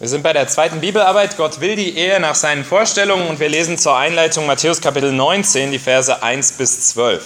Wir sind bei der zweiten Bibelarbeit, Gott will die Ehe nach seinen Vorstellungen, und wir lesen zur Einleitung Matthäus Kapitel 19, die Verse 1 bis 12.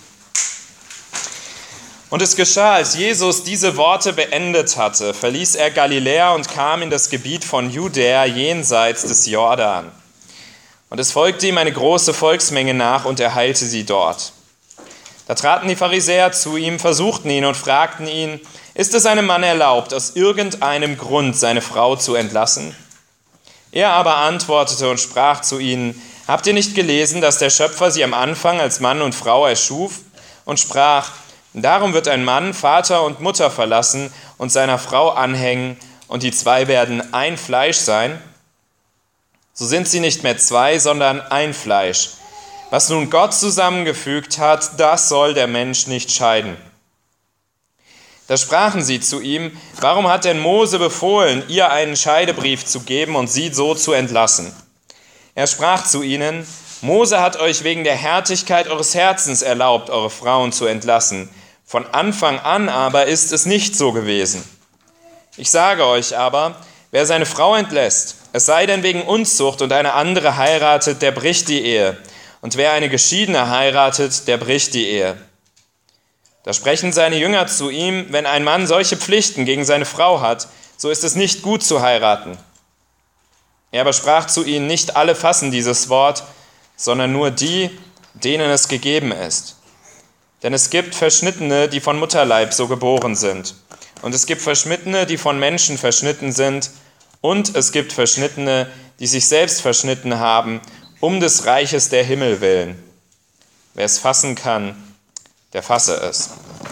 Und es geschah, als Jesus diese Worte beendet hatte, verließ er Galiläa und kam in das Gebiet von Judäa jenseits des Jordan. Und es folgte ihm eine große Volksmenge nach, und er heilte sie dort. Da traten die Pharisäer zu ihm, versuchten ihn und fragten ihn: Ist es einem Mann erlaubt, aus irgendeinem Grund seine Frau zu entlassen? Er aber antwortete und sprach zu ihnen: Habt ihr nicht gelesen, dass der Schöpfer sie am Anfang als Mann und Frau erschuf und sprach: Darum wird ein Mann Vater und Mutter verlassen und seiner Frau anhängen, und die zwei werden ein Fleisch sein? So sind sie nicht mehr zwei, sondern ein Fleisch. Was nun Gott zusammengefügt hat, das soll der Mensch nicht scheiden. Da sprachen sie zu ihm: Warum hat denn Mose befohlen, ihr einen Scheidebrief zu geben und sie so zu entlassen? Er sprach zu ihnen: Mose hat euch wegen der Härtigkeit eures Herzens erlaubt, eure Frauen zu entlassen. Von Anfang an aber ist es nicht so gewesen. Ich sage euch aber, wer seine Frau entlässt, es sei denn wegen Unzucht, und eine andere heiratet, der bricht die Ehe. Und wer eine Geschiedene heiratet, der bricht die Ehe. Da sprechen seine Jünger zu ihm: Wenn ein Mann solche Pflichten gegen seine Frau hat, so ist es nicht gut zu heiraten. Er aber sprach zu ihnen: Nicht alle fassen dieses Wort, sondern nur die, denen es gegeben ist. Denn es gibt Verschnittene, die von Mutterleib so geboren sind. Und es gibt Verschnittene, die von Menschen verschnitten sind. Und es gibt Verschnittene, die sich selbst verschnitten haben, um des Reiches der Himmel willen. Wer es fassen kann, der fasse es.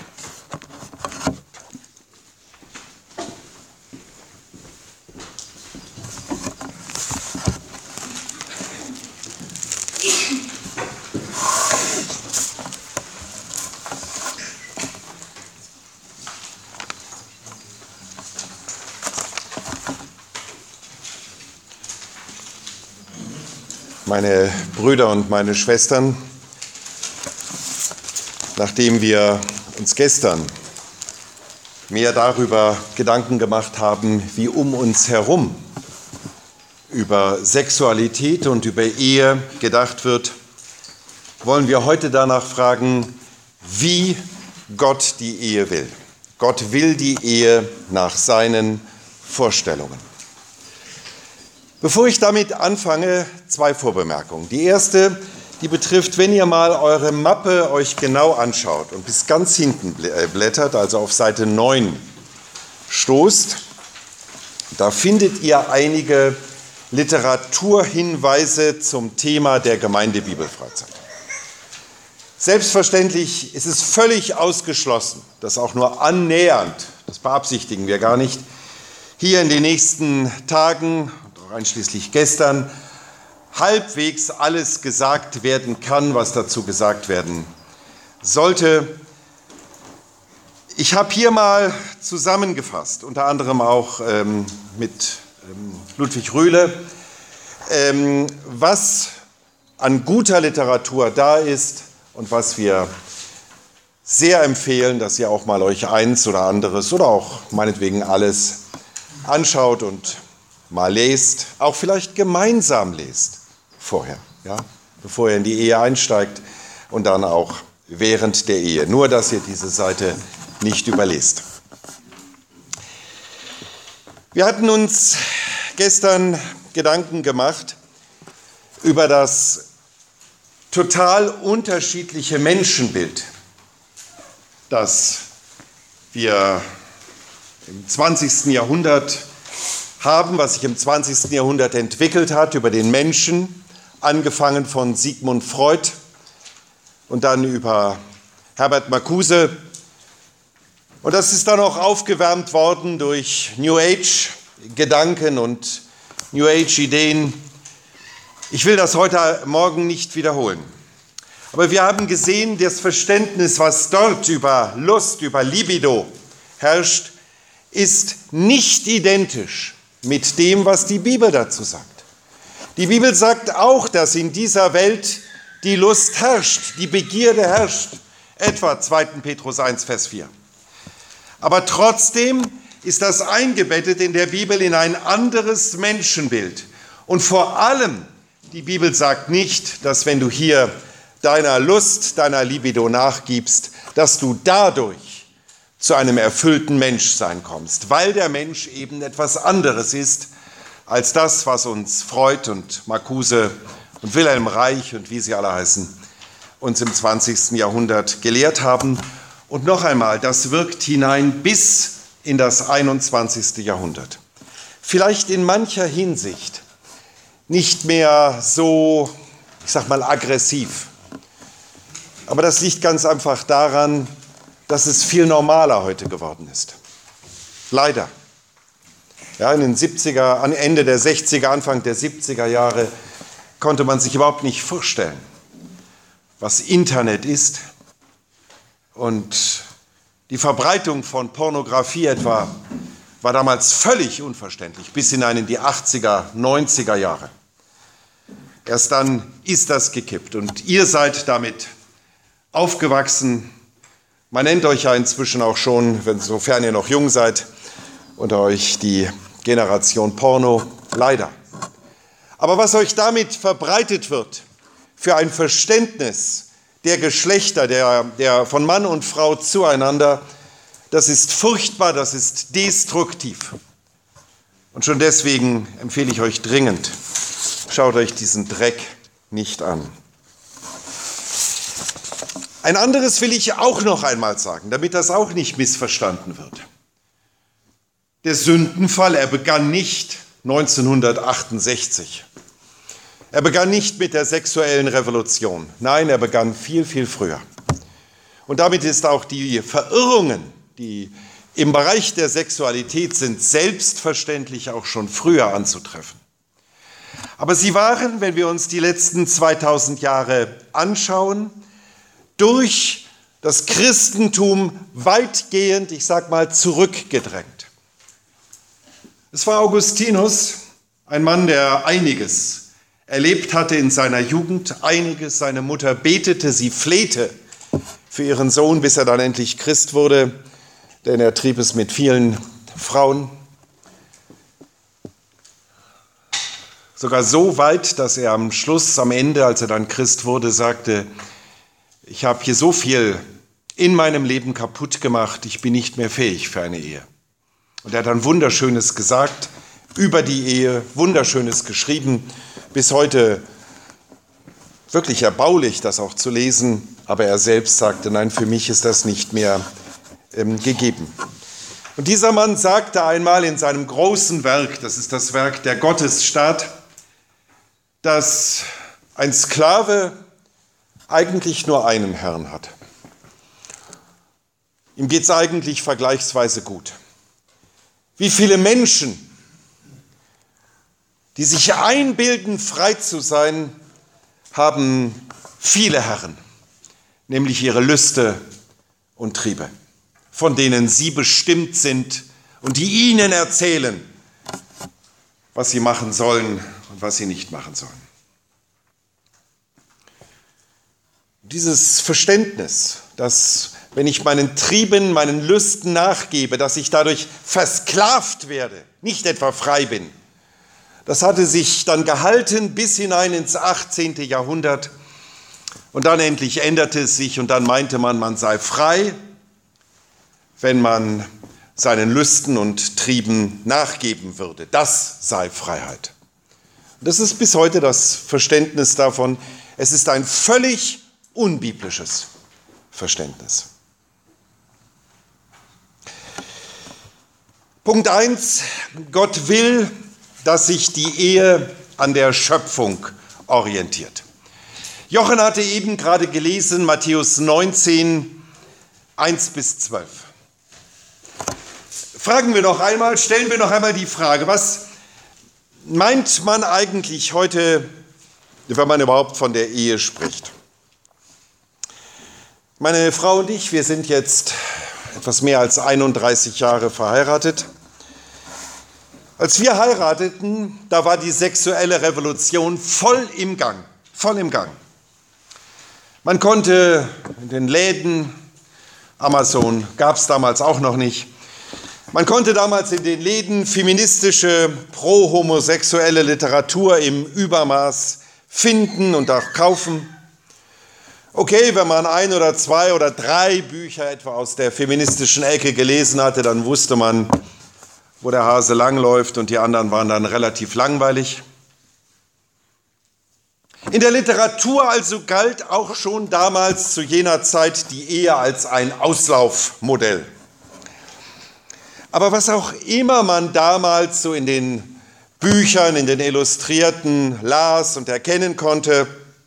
Meine Brüder und meine Schwestern, nachdem wir uns gestern mehr darüber Gedanken gemacht haben, wie um uns herum über Sexualität und über Ehe gedacht wird, wollen wir heute danach fragen, wie Gott die Ehe will. Gott will die Ehe nach seinen Vorstellungen. Bevor ich damit anfange, zwei Vorbemerkungen. Die erste, die betrifft, wenn ihr mal eure Mappe euch genau anschaut und bis ganz hinten blättert, also auf Seite 9 stoßt, da findet ihr einige Literaturhinweise zum Thema der Gemeindebibelfreizeit. Selbstverständlich ist es völlig ausgeschlossen, dass auch nur annähernd, das beabsichtigen wir gar nicht, hier in den nächsten Tagen, einschließlich gestern, halbwegs alles gesagt werden kann, was dazu gesagt werden sollte. Ich habe hier mal zusammengefasst, unter anderem auch mit Ludwig Rühle, was an guter Literatur da ist und was wir sehr empfehlen, dass ihr auch mal euch eins oder anderes oder auch meinetwegen alles anschaut und mal lest, auch vielleicht gemeinsam lest vorher, ja, bevor ihr in die Ehe einsteigt und dann auch während der Ehe. Nur, dass ihr diese Seite nicht überlest. Wir hatten uns gestern Gedanken gemacht über das total unterschiedliche Menschenbild, das wir im 20. Jahrhundert haben, was sich im 20. Jahrhundert entwickelt hat, über den Menschen, angefangen von Sigmund Freud und dann über Herbert Marcuse. Und das ist dann auch aufgewärmt worden durch New Age-Gedanken und New Age-Ideen. Ich will das heute Morgen nicht wiederholen. Aber wir haben gesehen, das Verständnis, was dort über Lust, über Libido herrscht, ist nicht identisch mit dem, was die Bibel dazu sagt. Die Bibel sagt auch, dass in dieser Welt die Lust herrscht, die Begierde herrscht. Etwa 2. Petrus 1, Vers 4. Aber trotzdem ist das eingebettet in der Bibel in ein anderes Menschenbild. Und vor allem, die Bibel sagt nicht, dass wenn du hier deiner Lust, deiner Libido nachgibst, dass du dadurch zu einem erfüllten Menschsein kommst, weil der Mensch eben etwas anderes ist als das, was uns Freud und Marcuse und Wilhelm Reich und wie sie alle heißen, uns im 20. Jahrhundert gelehrt haben. Und noch einmal, das wirkt hinein bis in das 21. Jahrhundert. Vielleicht in mancher Hinsicht nicht mehr so, ich sag mal, aggressiv. Aber das liegt ganz einfach daran, dass es viel normaler heute geworden ist. Leider. Ja, in den 70er, am Ende der 60er, Anfang der 70er Jahre konnte man sich überhaupt nicht vorstellen, was Internet ist. Und die Verbreitung von Pornografie etwa war damals völlig unverständlich, bis hinein in die 80er, 90er Jahre. Erst dann ist das gekippt und ihr seid damit aufgewachsen. Man nennt euch ja inzwischen auch schon, sofern ihr noch jung seid, unter euch die Generation Porno, leider. Aber was euch damit verbreitet wird, für ein Verständnis der Geschlechter, der von Mann und Frau zueinander, das ist furchtbar, das ist destruktiv. Und schon deswegen empfehle ich euch dringend, schaut euch diesen Dreck nicht an. Ein anderes will ich auch noch einmal sagen, damit das auch nicht missverstanden wird. Der Sündenfall, er begann nicht 1968. Er begann nicht mit der sexuellen Revolution. Nein, er begann viel, viel früher. Und damit ist auch die Verirrungen, die im Bereich der Sexualität sind, selbstverständlich auch schon früher anzutreffen. Aber sie waren, wenn wir uns die letzten 2000 Jahre anschauen, durch das Christentum weitgehend, ich sag mal, zurückgedrängt. Es war Augustinus, ein Mann, der einiges erlebt hatte in seiner Jugend, einiges. Seine Mutter betete, sie flehte für ihren Sohn, bis er dann endlich Christ wurde, denn er trieb es mit vielen Frauen. Sogar so weit, dass er am Schluss, am Ende, als er dann Christ wurde, sagte: Ich habe hier so viel in meinem Leben kaputt gemacht, ich bin nicht mehr fähig für eine Ehe. Und er hat dann Wunderschönes gesagt über die Ehe, Wunderschönes geschrieben, bis heute wirklich erbaulich, das auch zu lesen. Aber er selbst sagte, nein, für mich ist das nicht mehr gegeben. Und dieser Mann sagte einmal in seinem großen Werk, das ist das Werk der Gottesstaat, dass ein Sklave eigentlich nur einen Herrn hat. Ihm geht es eigentlich vergleichsweise gut. Wie viele Menschen, die sich einbilden, frei zu sein, haben viele Herren, nämlich ihre Lüste und Triebe, von denen sie bestimmt sind und die ihnen erzählen, was sie machen sollen und was sie nicht machen sollen. Dieses Verständnis, dass wenn ich meinen Trieben, meinen Lüsten nachgebe, dass ich dadurch versklavt werde, nicht etwa frei bin, das hatte sich dann gehalten bis hinein ins 18. Jahrhundert. Und dann endlich änderte es sich und dann meinte man, man sei frei, wenn man seinen Lüsten und Trieben nachgeben würde. Das sei Freiheit. Und das ist bis heute das Verständnis davon. Es ist ein völlig unbiblisches Verständnis. Punkt 1. Gott will, dass sich die Ehe an der Schöpfung orientiert. Jochen hatte eben gerade gelesen, Matthäus 19, 1-12. Stellen wir noch einmal die Frage, was meint man eigentlich heute, wenn man überhaupt von der Ehe spricht? Meine Frau und ich, wir sind jetzt etwas mehr als 31 Jahre verheiratet. Als wir heirateten, da war die sexuelle Revolution voll im Gang. Man konnte in den Läden, Amazon gab es damals auch noch nicht, Man konnte damals in den Läden feministische, pro-homosexuelle Literatur im Übermaß finden und auch kaufen. Okay, wenn man 1 oder 2 oder 3 Bücher etwa aus der feministischen Ecke gelesen hatte, dann wusste man, wo der Hase langläuft, und die anderen waren dann relativ langweilig. In der Literatur also galt auch schon damals zu jener Zeit die Ehe als ein Auslaufmodell. Aber was auch immer man damals so in den Büchern, in den Illustrierten las und erkennen konnte,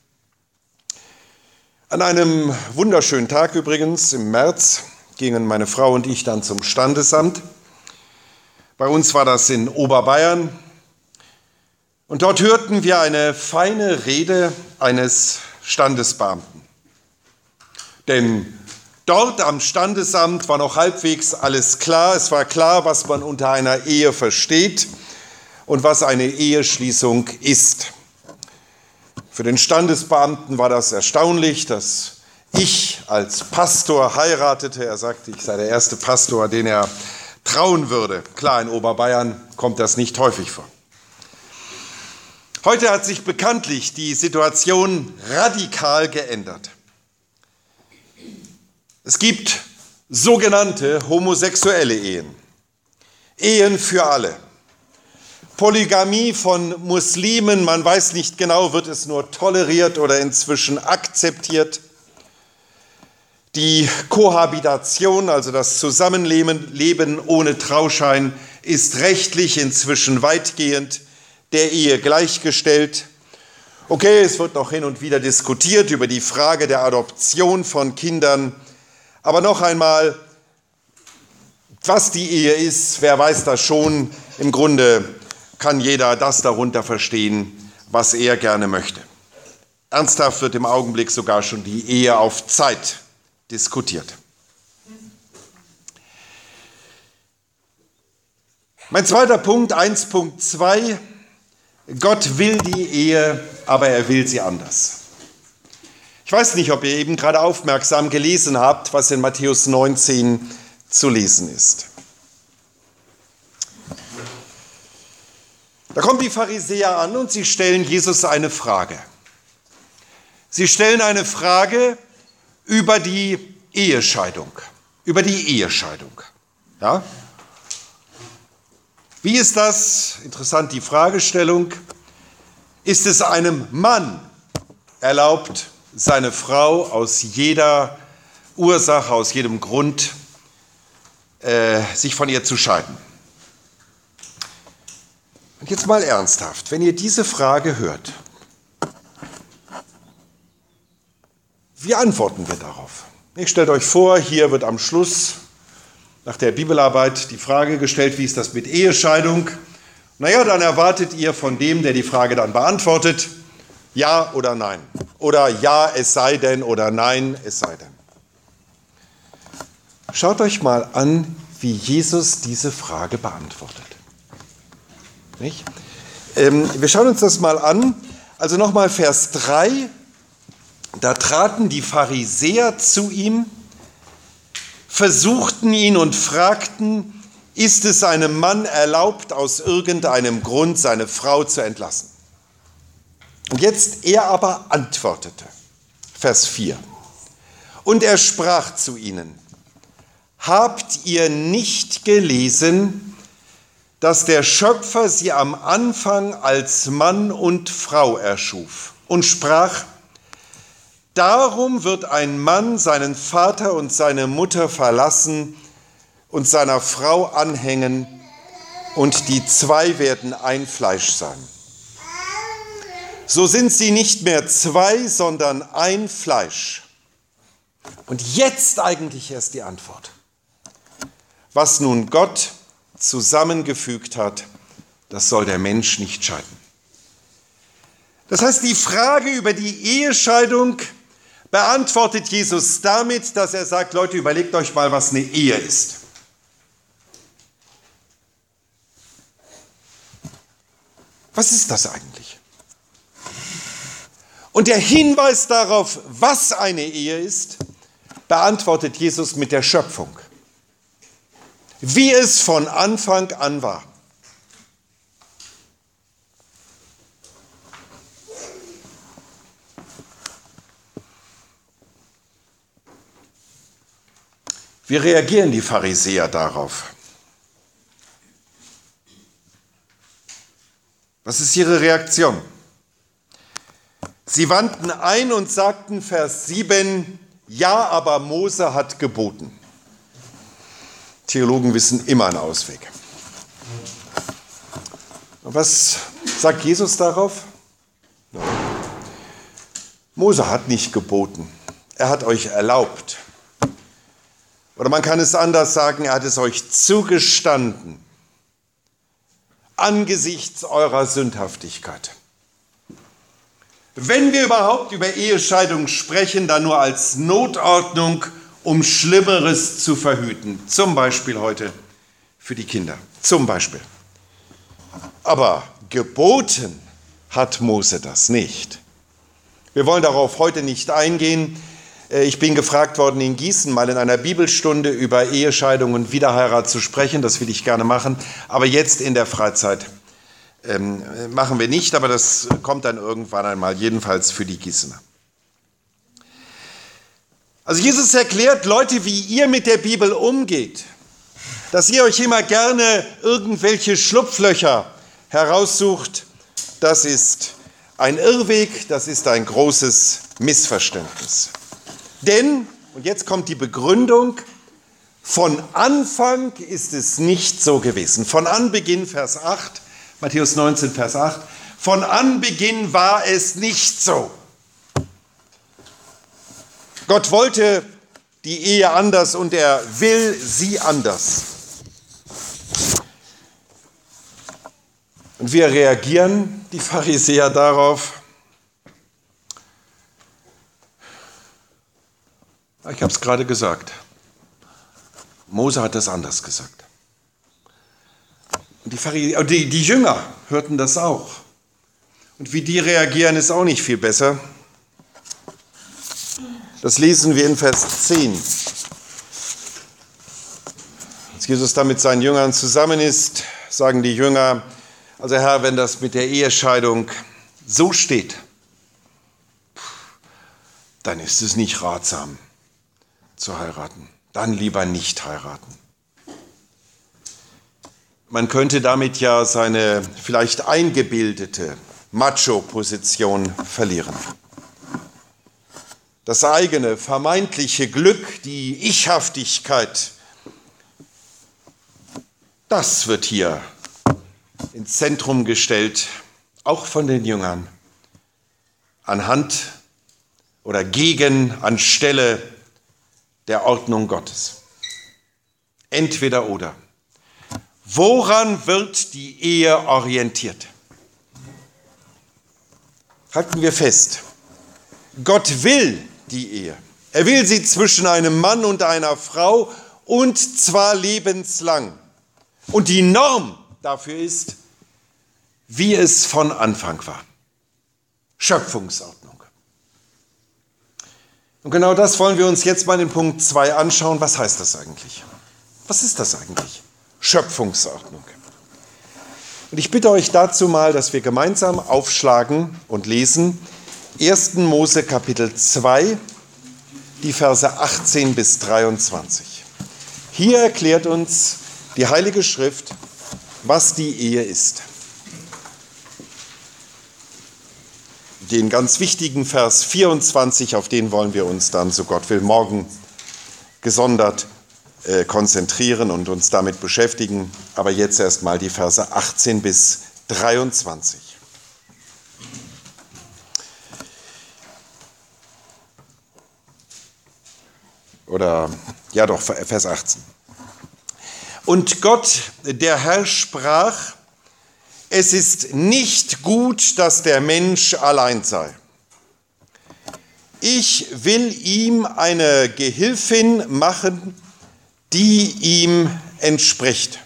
an einem wunderschönen Tag übrigens, im März, gingen meine Frau und ich dann zum Standesamt. Bei uns war das in Oberbayern. Und dort hörten wir eine feine Rede eines Standesbeamten. Denn dort am Standesamt war noch halbwegs alles klar. Es war klar, was man unter einer Ehe versteht und was eine Eheschließung ist. Für den Standesbeamten war das erstaunlich, dass ich als Pastor heiratete. Er sagte, ich sei der erste Pastor, den er trauen würde. Klar, in Oberbayern kommt das nicht häufig vor. Heute hat sich bekanntlich die Situation radikal geändert. Es gibt sogenannte homosexuelle Ehen, Ehen für alle. Polygamie von Muslimen, man weiß nicht genau, wird es nur toleriert oder inzwischen akzeptiert. Die Kohabitation, also das Zusammenleben ohne Trauschein, ist rechtlich inzwischen weitgehend der Ehe gleichgestellt. Okay, es wird noch hin und wieder diskutiert über die Frage der Adoption von Kindern. Aber noch einmal, was die Ehe ist, wer weiß das schon. Im Grunde kann jeder das darunter verstehen, was er gerne möchte. Ernsthaft wird im Augenblick sogar schon die Ehe auf Zeit diskutiert. Mein zweiter Punkt, 1.2, Gott will die Ehe, aber er will sie anders. Ich weiß nicht, ob ihr eben gerade aufmerksam gelesen habt, was in Matthäus 19 zu lesen ist. Da kommen die Pharisäer an und sie stellen Jesus eine Frage. Sie stellen eine Frage über die Ehescheidung. Über die Ehescheidung. Ja? Wie ist das? Interessant die Fragestellung. Ist es einem Mann erlaubt, seine Frau aus jeder Ursache, aus jedem Grund, sich von ihr zu scheiden? Und jetzt mal ernsthaft, wenn ihr diese Frage hört, wie antworten wir darauf? Stellt euch vor, hier wird am Schluss nach der Bibelarbeit die Frage gestellt, wie ist das mit Ehescheidung? Naja, dann erwartet ihr von dem, der die Frage dann beantwortet, ja oder nein. Oder ja, es sei denn, oder nein, es sei denn. Schaut euch mal an, wie Jesus diese Frage beantwortet. Nicht? Wir schauen uns das mal an. Also nochmal Vers 3. Da traten die Pharisäer zu ihm, versuchten ihn und fragten, ist es einem Mann erlaubt, aus irgendeinem Grund seine Frau zu entlassen? Und jetzt er aber antwortete, Vers 4. Und er sprach zu ihnen, habt ihr nicht gelesen, dass der Schöpfer sie am Anfang als Mann und Frau erschuf und sprach, darum wird ein Mann seinen Vater und seine Mutter verlassen und seiner Frau anhängen, und die zwei werden ein Fleisch sein. So sind sie nicht mehr zwei, sondern ein Fleisch. Und jetzt eigentlich erst die Antwort. Was nun Gott zusammengefügt hat, das soll der Mensch nicht scheiden. Das heißt, die Frage über die Ehescheidung beantwortet Jesus damit, dass er sagt, Leute, überlegt euch mal, was eine Ehe ist. Was ist das eigentlich? Und der Hinweis darauf, was eine Ehe ist, beantwortet Jesus mit der Schöpfung. wie es von Anfang an war. Wie reagieren die Pharisäer darauf? Was ist ihre Reaktion? Sie wandten ein und sagten, Vers 7, ja, aber Mose hat geboten. Theologen wissen immer einen Ausweg. Und was sagt Jesus darauf? Mose hat nicht geboten, er hat euch erlaubt. Oder man kann es anders sagen, er hat es euch zugestanden, angesichts eurer Sündhaftigkeit. Wenn wir überhaupt über Ehescheidung sprechen, dann nur als Notordnung, um Schlimmeres zu verhüten. Zum Beispiel heute für die Kinder. Zum Beispiel. Aber geboten hat Mose das nicht. Wir wollen darauf heute nicht eingehen. Ich bin gefragt worden, in Gießen mal in einer Bibelstunde über Ehescheidung und Wiederheirat zu sprechen. Das will ich gerne machen. Aber jetzt in der Freizeit machen wir nicht. Aber das kommt dann irgendwann einmal, jedenfalls für die Gießener. Also Jesus erklärt, Leute, wie ihr mit der Bibel umgeht, dass ihr euch immer gerne irgendwelche Schlupflöcher heraussucht, das ist ein Irrweg, das ist ein großes Missverständnis. Denn, und jetzt kommt die Begründung, von Anfang ist es nicht so gewesen. Von Anbeginn, Vers 8, Matthäus 19, Vers 8, von Anbeginn war es nicht so. Gott wollte die Ehe anders und er will sie anders. Und wie reagieren die Pharisäer darauf? Ich habe es gerade gesagt. Mose hat das anders gesagt. Und die Jünger hörten das auch. Und wie die reagieren, ist auch nicht viel besser. Das lesen wir in Vers 10. Als Jesus da mit seinen Jüngern zusammen ist, sagen die Jünger, also Herr, wenn das mit der Ehescheidung so steht, dann ist es nicht ratsam zu heiraten. Dann lieber nicht heiraten. Man könnte damit ja seine vielleicht eingebildete Macho-Position verlieren. Das eigene vermeintliche Glück, die Ichhaftigkeit, das wird hier ins Zentrum gestellt, auch von den Jüngern, anhand oder anstelle der Ordnung Gottes. Entweder oder. Woran wird die Ehe orientiert? Halten wir fest. Gott will die Ehe. Er will sie zwischen einem Mann und einer Frau und zwar lebenslang. Und die Norm dafür ist, wie es von Anfang war. Schöpfungsordnung. Und genau das wollen wir uns jetzt mal in Punkt 2 anschauen. Was heißt das eigentlich? Was ist das eigentlich? Schöpfungsordnung. Und ich bitte euch dazu mal, dass wir gemeinsam aufschlagen und lesen 1. Mose Kapitel 2, die Verse 18 bis 23. Hier erklärt uns die Heilige Schrift, was die Ehe ist. Den ganz wichtigen Vers 24, auf den wollen wir uns dann, so Gott will, morgen gesondert konzentrieren und uns damit beschäftigen. Aber jetzt erstmal die Verse 18 bis 23. Oder, ja doch, Vers 18. Und Gott, der Herr, sprach, es ist nicht gut, dass der Mensch allein sei. Ich will ihm eine Gehilfin machen, die ihm entspricht.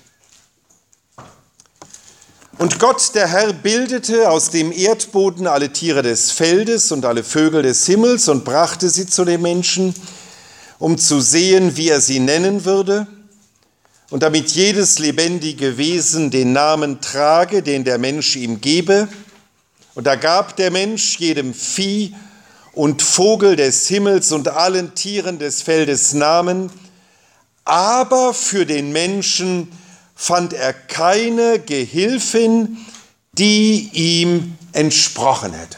Und Gott, der Herr, bildete aus dem Erdboden alle Tiere des Feldes und alle Vögel des Himmels und brachte sie zu dem Menschen, um zu sehen, wie er sie nennen würde. und damit jedes lebendige Wesen den Namen trage, den der Mensch ihm gebe. Und da gab der Mensch jedem Vieh und Vogel des Himmels und allen Tieren des Feldes Namen, aber für den Menschen fand er keine Gehilfin, die ihm entsprochen hätte.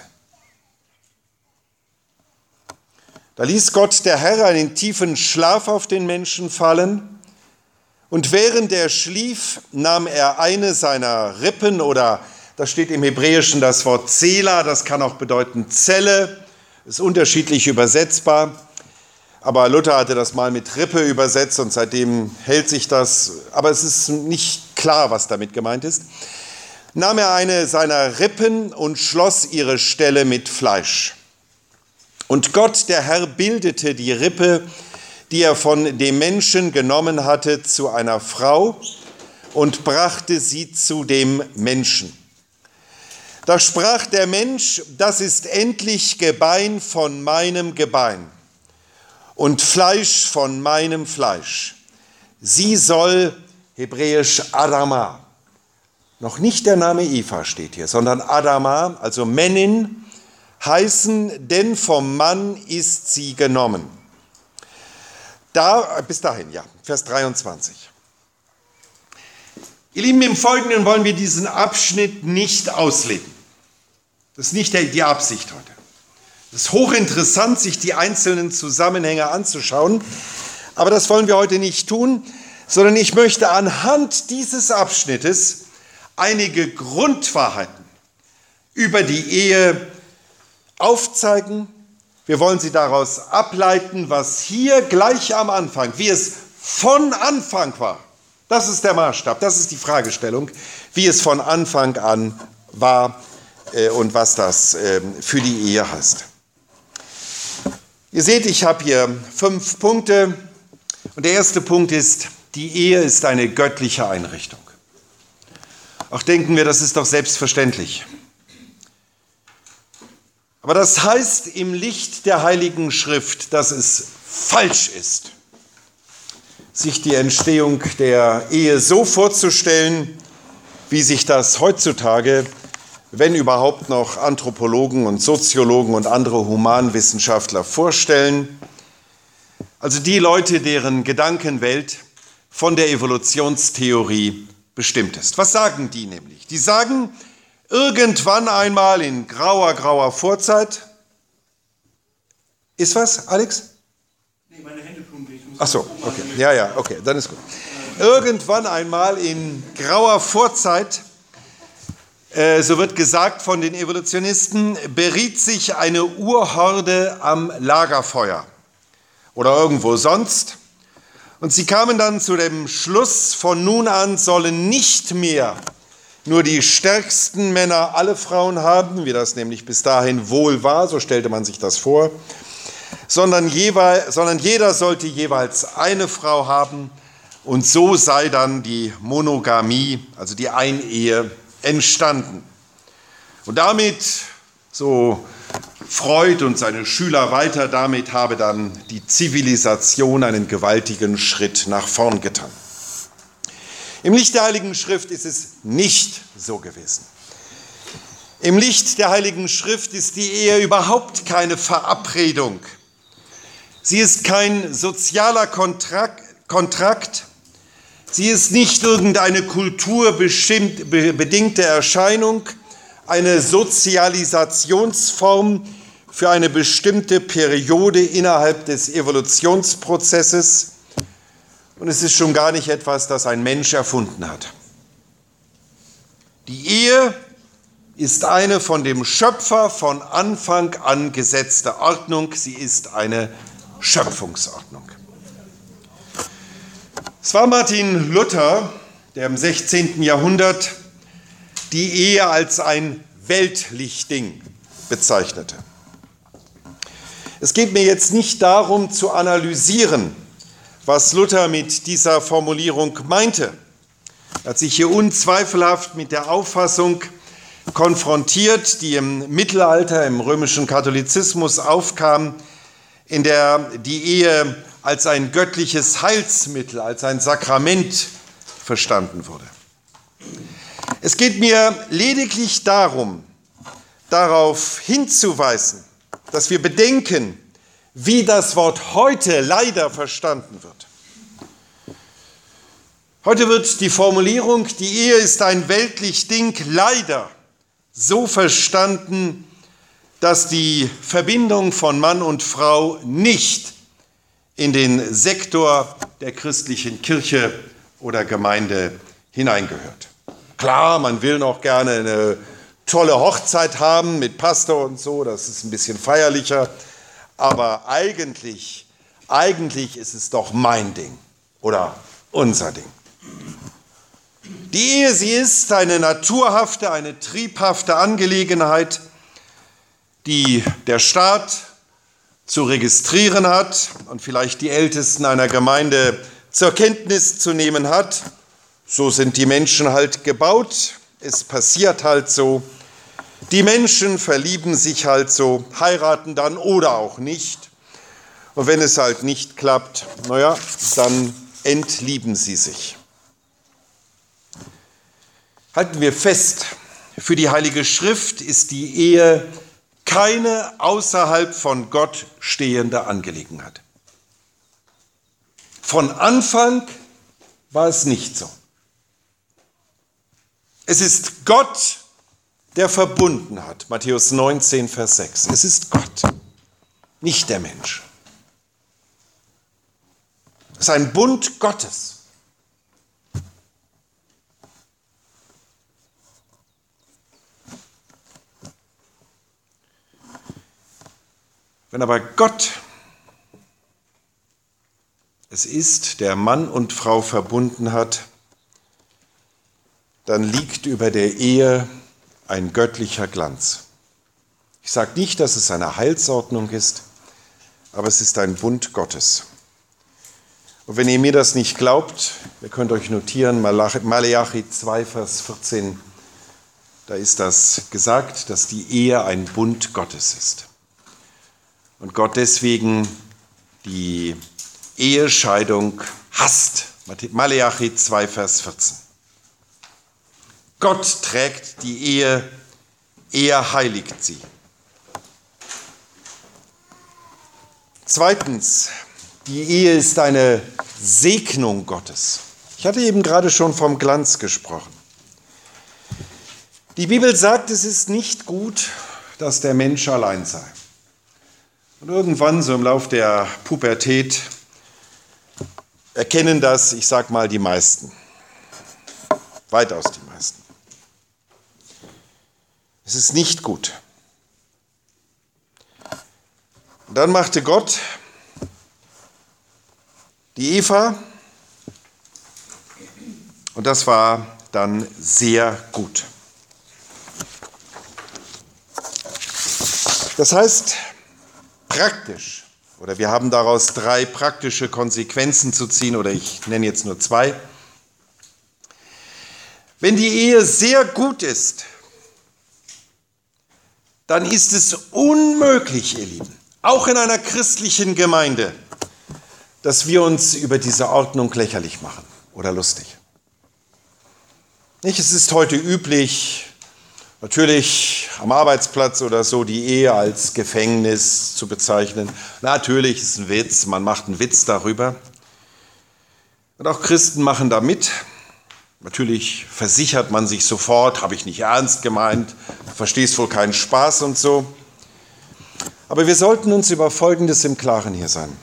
Da ließ Gott, der Herr, einen tiefen Schlaf auf den Menschen fallen, und während er schlief, nahm er eine seiner Rippen, oder da steht im Hebräischen das Wort Zela, das kann auch bedeuten Zelle, ist unterschiedlich übersetzbar, aber Luther hatte das mal mit Rippe übersetzt und seitdem hält sich das, aber es ist nicht klar, was damit gemeint ist. Nahm er eine seiner Rippen und schloss ihre Stelle mit Fleisch. Und Gott, der Herr, bildete die Rippe, die er von dem Menschen genommen hatte, zu einer Frau und brachte sie zu dem Menschen. Da sprach der Mensch: Das ist endlich Gebein von meinem Gebein und Fleisch von meinem Fleisch. Sie soll, hebräisch Adama, noch nicht der Name Eva steht hier, sondern Adama, also Männin, heißen, denn vom Mann ist sie genommen. Bis dahin, ja, Vers 23. Ihr Lieben, im Folgenden wollen wir diesen Abschnitt nicht auslegen. Das ist nicht die Absicht heute. Es ist hochinteressant, sich die einzelnen Zusammenhänge anzuschauen, aber das wollen wir heute nicht tun, sondern ich möchte anhand dieses Abschnittes einige Grundwahrheiten über die Ehe aufzeigen. Wir wollen sie daraus ableiten, was hier gleich am Anfang, wie es von Anfang war. Das ist der Maßstab, das ist die Fragestellung, wie es von Anfang an war und was das für die Ehe heißt. Ihr seht, ich habe hier 5 Punkte und der erste Punkt ist, die Ehe ist eine göttliche Einrichtung. Auch denken wir, das ist doch selbstverständlich. Aber das heißt im Licht der Heiligen Schrift, dass es falsch ist, sich die Entstehung der Ehe so vorzustellen, wie sich das heutzutage, wenn überhaupt noch Anthropologen und Soziologen und andere Humanwissenschaftler vorstellen. Also die Leute, deren Gedankenwelt von der Evolutionstheorie bestimmt ist. Was sagen die nämlich? Die sagen, irgendwann einmal in grauer Vorzeit. Ist was, Alex? Nee, meine Hände pumpen. Ach so, okay. Ja, okay, dann ist gut. Irgendwann einmal in grauer Vorzeit, so wird gesagt von den Evolutionisten, beriet sich eine Urhorde am Lagerfeuer oder irgendwo sonst. Und sie kamen dann zu dem Schluss, von nun an sollen nicht mehr nur die stärksten Männer alle Frauen haben, wie das nämlich bis dahin wohl war, so stellte man sich das vor, sondern jeder sollte jeweils eine Frau haben und so sei dann die Monogamie, also die Einehe, entstanden. Und damit, so Freud und seine Schüler weiter, damit habe dann die Zivilisation einen gewaltigen Schritt nach vorn getan. Im Licht der Heiligen Schrift ist es nicht so gewesen. Im Licht der Heiligen Schrift ist die Ehe überhaupt keine Verabredung. Sie ist kein sozialer Kontrakt. Sie ist nicht irgendeine kulturbedingte Erscheinung, eine Sozialisationsform für eine bestimmte Periode innerhalb des Evolutionsprozesses. Und es ist schon gar nicht etwas, das ein Mensch erfunden hat. Die Ehe ist eine von dem Schöpfer von Anfang an gesetzte Ordnung. Sie ist eine Schöpfungsordnung. Es war Martin Luther, der im 16. Jahrhundert die Ehe als ein weltlich Ding bezeichnete. Es geht mir jetzt nicht darum zu analysieren, was Luther mit dieser Formulierung meinte. Er hat sich hier unzweifelhaft mit der Auffassung konfrontiert, die im Mittelalter, im römischen Katholizismus aufkam, in der die Ehe als ein göttliches Heilsmittel, als ein Sakrament verstanden wurde. Es geht mir lediglich darum, darauf hinzuweisen, dass wir bedenken, wie das Wort heute leider verstanden wird. Heute wird die Formulierung, die Ehe ist ein weltlich Ding, leider so verstanden, dass die Verbindung von Mann und Frau nicht in den Sektor der christlichen Kirche oder Gemeinde hineingehört. Klar, man will noch gerne eine tolle Hochzeit haben mit Pastor und so, das ist ein bisschen feierlicher, aber eigentlich ist es doch mein Ding oder unser Ding. Die Ehe, sie ist eine naturhafte, eine triebhafte Angelegenheit, die der Staat zu registrieren hat und vielleicht die Ältesten einer Gemeinde zur Kenntnis zu nehmen hat. So sind die Menschen halt gebaut, es passiert halt so. Die Menschen verlieben sich halt so, heiraten dann oder auch nicht. Und wenn es halt nicht klappt, dann entlieben sie sich. Halten wir fest, für die Heilige Schrift ist die Ehe keine außerhalb von Gott stehende Angelegenheit. Von Anfang war es nicht so. Es ist Gott, der verbunden hat. Matthäus 19, Vers 6. Es ist Gott, nicht der Mensch. Es ist ein Bund Gottes. Wenn aber Gott es ist, der Mann und Frau verbunden hat, dann liegt über der Ehe ein göttlicher Glanz. Ich sage nicht, dass es eine Heilsordnung ist, aber es ist ein Bund Gottes. Und wenn ihr mir das nicht glaubt, ihr könnt euch notieren, Maleachi 2, Vers 14, da ist das gesagt, dass die Ehe ein Bund Gottes ist. Und Gott deswegen die Ehescheidung hasst. Maleachi 2, Vers 14. Gott trägt die Ehe, er heiligt sie. Zweitens, die Ehe ist eine Segnung Gottes. Ich hatte eben gerade schon vom Glanz gesprochen. Die Bibel sagt, es ist nicht gut, dass der Mensch allein sei. Und irgendwann, so im Lauf der Pubertät, erkennen das, ich sag mal, die meisten. Weitaus die meisten. Es ist nicht gut. Und dann machte Gott die Eva und das war dann sehr gut. Das heißt, praktisch, oder wir haben daraus 3 praktische Konsequenzen zu ziehen, oder ich nenne jetzt nur 2. Wenn die Ehe sehr gut ist, dann ist es unmöglich, ihr Lieben, auch in einer christlichen Gemeinde, dass wir uns über diese Ordnung lächerlich machen oder lustig. Nicht, es ist heute üblich, natürlich am Arbeitsplatz oder so die Ehe als Gefängnis zu bezeichnen. Natürlich ist ein Witz, man macht einen Witz darüber. Und auch Christen machen da mit. Natürlich versichert man sich sofort, habe ich nicht ernst gemeint, verstehst wohl keinen Spaß und so. Aber wir sollten uns über Folgendes im Klaren hier sein.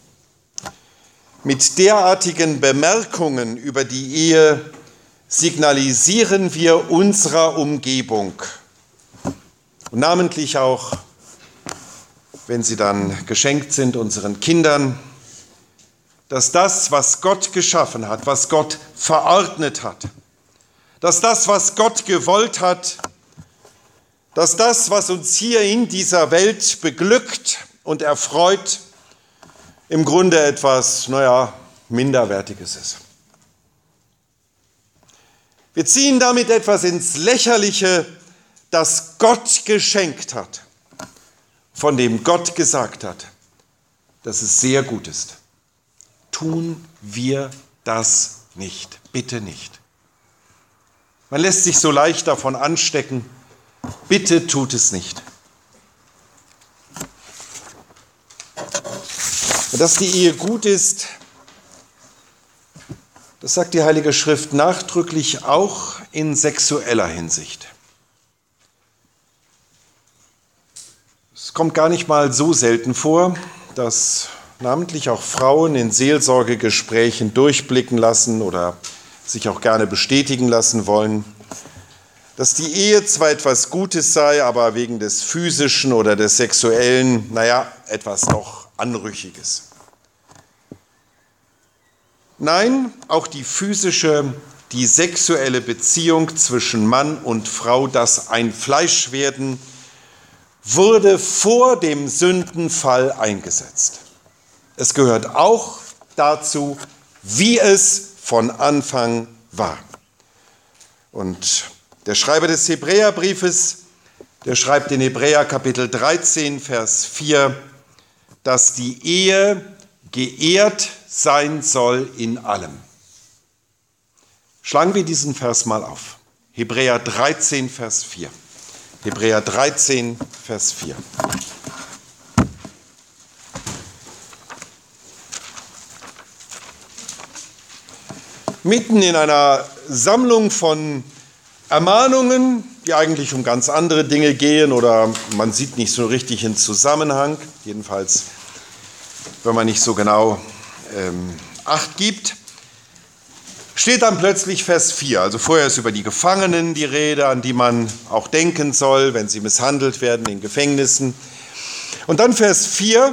Mit derartigen Bemerkungen über die Ehe signalisieren wir unserer Umgebung, und namentlich auch, wenn sie dann geschenkt sind, unseren Kindern, dass das, was Gott geschaffen hat, was Gott verordnet hat, dass das, was Gott gewollt hat, dass das, was uns hier in dieser Welt beglückt und erfreut, im Grunde etwas, Minderwertiges ist. Wir ziehen damit etwas ins Lächerliche, das Gott geschenkt hat, von dem Gott gesagt hat, dass es sehr gut ist. Tun wir das nicht, bitte nicht. Man lässt sich so leicht davon anstecken. Bitte tut es nicht. Und dass die Ehe gut ist, das sagt die Heilige Schrift nachdrücklich auch in sexueller Hinsicht. Es kommt gar nicht mal so selten vor, dass namentlich auch Frauen in Seelsorgegesprächen durchblicken lassen oder sich auch gerne bestätigen lassen wollen, dass die Ehe zwar etwas Gutes sei, aber wegen des Physischen oder des Sexuellen, etwas doch Anrüchiges. Nein, auch die physische, die sexuelle Beziehung zwischen Mann und Frau, das ein Fleischwerden, wurde vor dem Sündenfall eingesetzt. Es gehört auch dazu, wie es von Anfang war. Und der Schreiber des Hebräerbriefes, der schreibt in Hebräer Kapitel 13, Vers 4, dass die Ehe geehrt sein soll in allem. Schlagen wir diesen Vers mal auf. Hebräer 13, Vers 4. Hebräer 13, Vers 4. Mitten in einer Sammlung von Ermahnungen, die eigentlich um ganz andere Dinge gehen oder man sieht nicht so richtig in Zusammenhang, jedenfalls wenn man nicht so genau Acht gibt, steht dann plötzlich Vers 4. Also vorher ist über die Gefangenen die Rede, an die man auch denken soll, wenn sie misshandelt werden in Gefängnissen. Und dann Vers 4,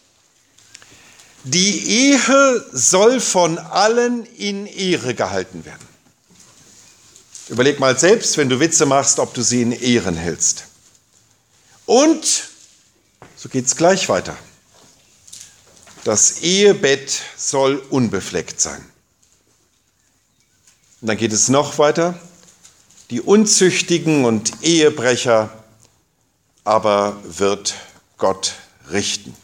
die Ehe soll von allen in Ehre gehalten werden. Überleg mal selbst, wenn du Witze machst, ob du sie in Ehren hältst. Und, so geht es gleich weiter, das Ehebett soll unbefleckt sein. Und dann geht es noch weiter, die Unzüchtigen und Ehebrecher aber wird Gott richten.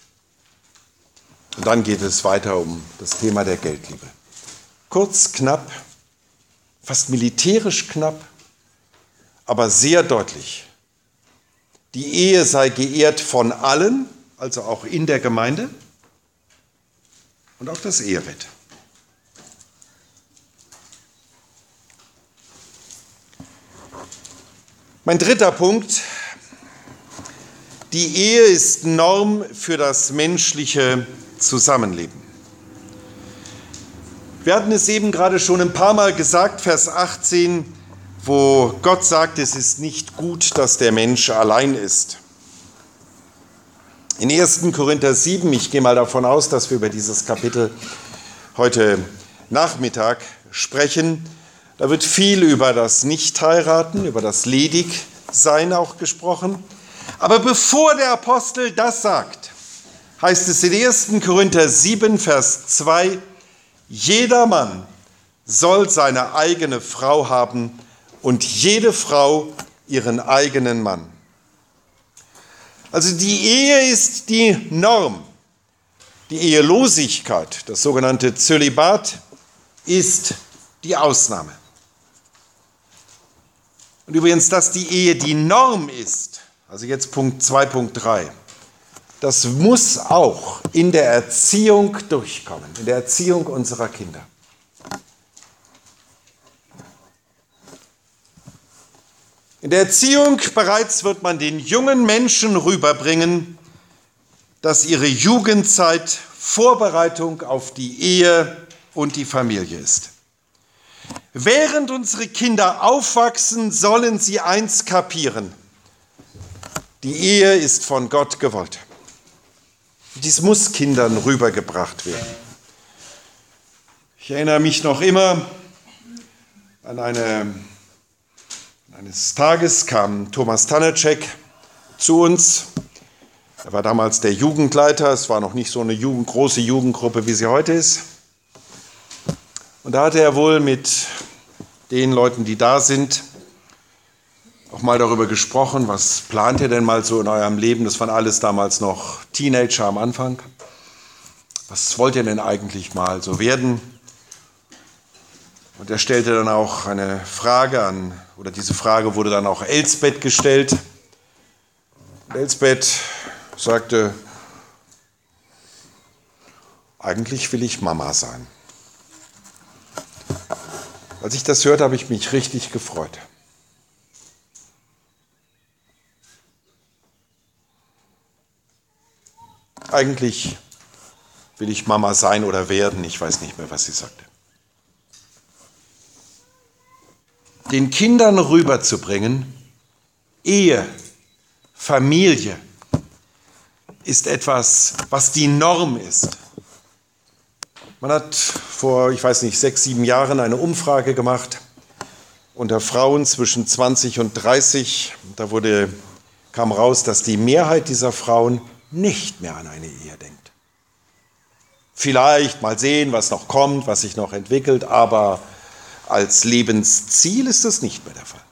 Und dann geht es weiter um das Thema der Geldliebe. Kurz, knapp, fast militärisch knapp, aber sehr deutlich. Die Ehe sei geehrt von allen, also auch in der Gemeinde, und auch das Ehebett. Mein dritter Punkt: Die Ehe ist Norm für das menschliche Zusammenleben. Wir hatten es eben gerade schon ein paar Mal gesagt, Vers 18, wo Gott sagt, es ist nicht gut, dass der Mensch allein ist. In 1. Korinther 7, ich gehe mal davon aus, dass wir über dieses Kapitel heute Nachmittag sprechen, da wird viel über das Nichtheiraten, über das Ledigsein auch gesprochen. Aber bevor der Apostel das sagt, heißt es in 1. Korinther 7, Vers 2, jeder Mann soll seine eigene Frau haben und jede Frau ihren eigenen Mann. Also die Ehe ist die Norm. Die Ehelosigkeit, das sogenannte Zölibat, ist die Ausnahme. Und übrigens, dass die Ehe die Norm ist, also jetzt Punkt 2.3, das muss auch in der Erziehung durchkommen, in der Erziehung unserer Kinder. In der Erziehung bereits wird man den jungen Menschen rüberbringen, dass ihre Jugendzeit Vorbereitung auf die Ehe und die Familie ist. Während unsere Kinder aufwachsen, sollen sie eins kapieren: Die Ehe ist von Gott gewollt. Dies muss Kindern rübergebracht werden. Ich erinnere mich noch immer an eines Tages kam Thomas Tanacek zu uns. Er war damals der Jugendleiter. Es war noch nicht so eine große Jugendgruppe, wie sie heute ist. Und da hatte er wohl mit den Leuten, die da sind, auch mal darüber gesprochen, was plant ihr denn mal so in eurem Leben? Das waren alles damals noch Teenager am Anfang. Was wollt ihr denn eigentlich mal so werden? Und er stellte dann auch eine Frage an, oder diese Frage wurde dann auch Elsbeth gestellt. Und Elsbeth sagte, eigentlich will ich Mama sein. Als ich das hörte, habe ich mich richtig gefreut. Eigentlich will ich Mama sein oder werden, ich weiß nicht mehr, was sie sagte. Den Kindern rüberzubringen, Ehe, Familie, ist etwas, was die Norm ist. Man hat vor, 6, 7 Jahren eine Umfrage gemacht unter Frauen zwischen 20 und 30. Da kam raus, dass die Mehrheit dieser Frauen nicht mehr an eine Ehe denkt. Vielleicht mal sehen, was noch kommt, was sich noch entwickelt, aber als Lebensziel ist das nicht mehr der Fall.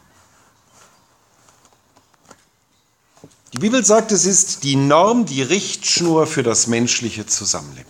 Die Bibel sagt, es ist die Norm, die Richtschnur für das menschliche Zusammenleben.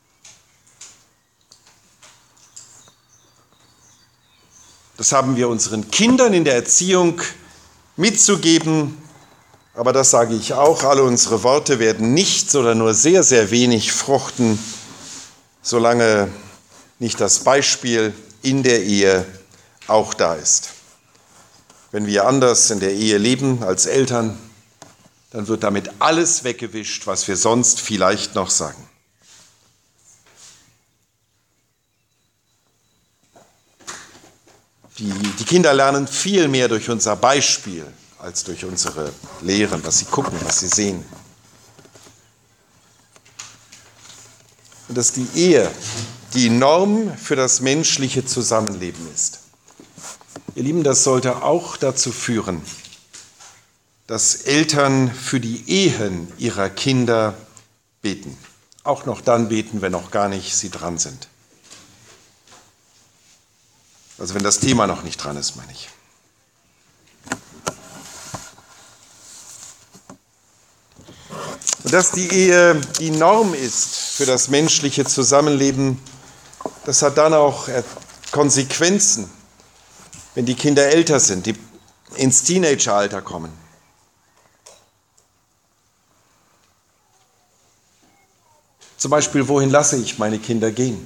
Das haben wir unseren Kindern in der Erziehung mitzugeben. Aber das sage ich auch, alle unsere Worte werden nichts oder nur sehr, sehr wenig fruchten, solange nicht das Beispiel in der Ehe auch da ist. Wenn wir anders in der Ehe leben als Eltern, dann wird damit alles weggewischt, was wir sonst vielleicht noch sagen. Die Kinder lernen viel mehr durch unser Beispiel als durch unsere Lehren, was sie gucken, was sie sehen. Und dass die Ehe die Norm für das menschliche Zusammenleben ist. Ihr Lieben, das sollte auch dazu führen, dass Eltern für die Ehen ihrer Kinder beten. Auch noch dann beten, wenn noch gar nicht sie dran sind. Also wenn das Thema noch nicht dran ist, meine ich. Und dass die Ehe die Norm ist für das menschliche Zusammenleben, das hat dann auch Konsequenzen, wenn die Kinder älter sind, die ins Teenageralter kommen. Zum Beispiel, wohin lasse ich meine Kinder gehen?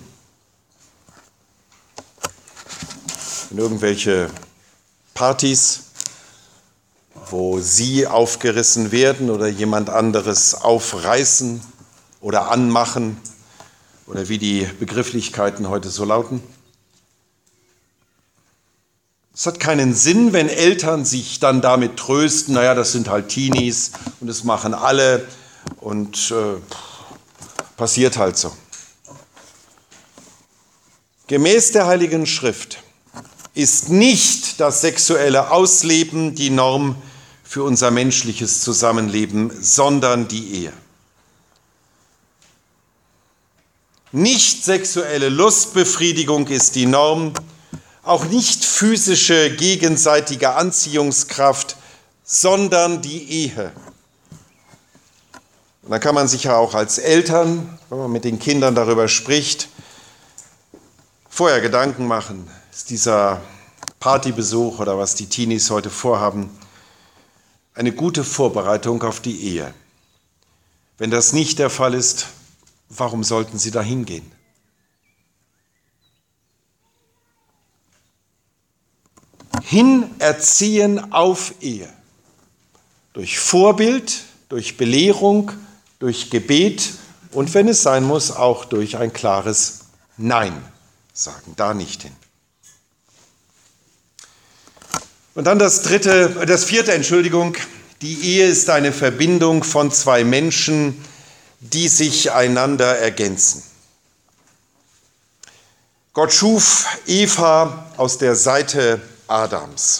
In irgendwelche Partys, wo sie aufgerissen werden oder jemand anderes aufreißen oder anmachen oder wie die Begrifflichkeiten heute so lauten. Es hat keinen Sinn, wenn Eltern sich dann damit trösten, naja, das sind halt Teenies und das machen alle und passiert halt so. Gemäß der Heiligen Schrift ist nicht das sexuelle Ausleben die Norm für unser menschliches Zusammenleben, sondern die Ehe. Nicht sexuelle Lustbefriedigung ist die Norm, auch nicht physische gegenseitige Anziehungskraft, sondern die Ehe. Und dann kann man sich ja auch als Eltern, wenn man mit den Kindern darüber spricht, vorher Gedanken machen. Ist dieser Partybesuch oder was die Teenies heute vorhaben, eine gute Vorbereitung auf die Ehe? Wenn das nicht der Fall ist, warum sollten sie da hingehen? Hinerziehen auf Ehe. Durch Vorbild, durch Belehrung, durch Gebet und wenn es sein muss, auch durch ein klares Nein sagen, da nicht hin. Und dann das vierte, die Ehe ist eine Verbindung von zwei Menschen, die sich einander ergänzen. Gott schuf Eva aus der Seite Adams.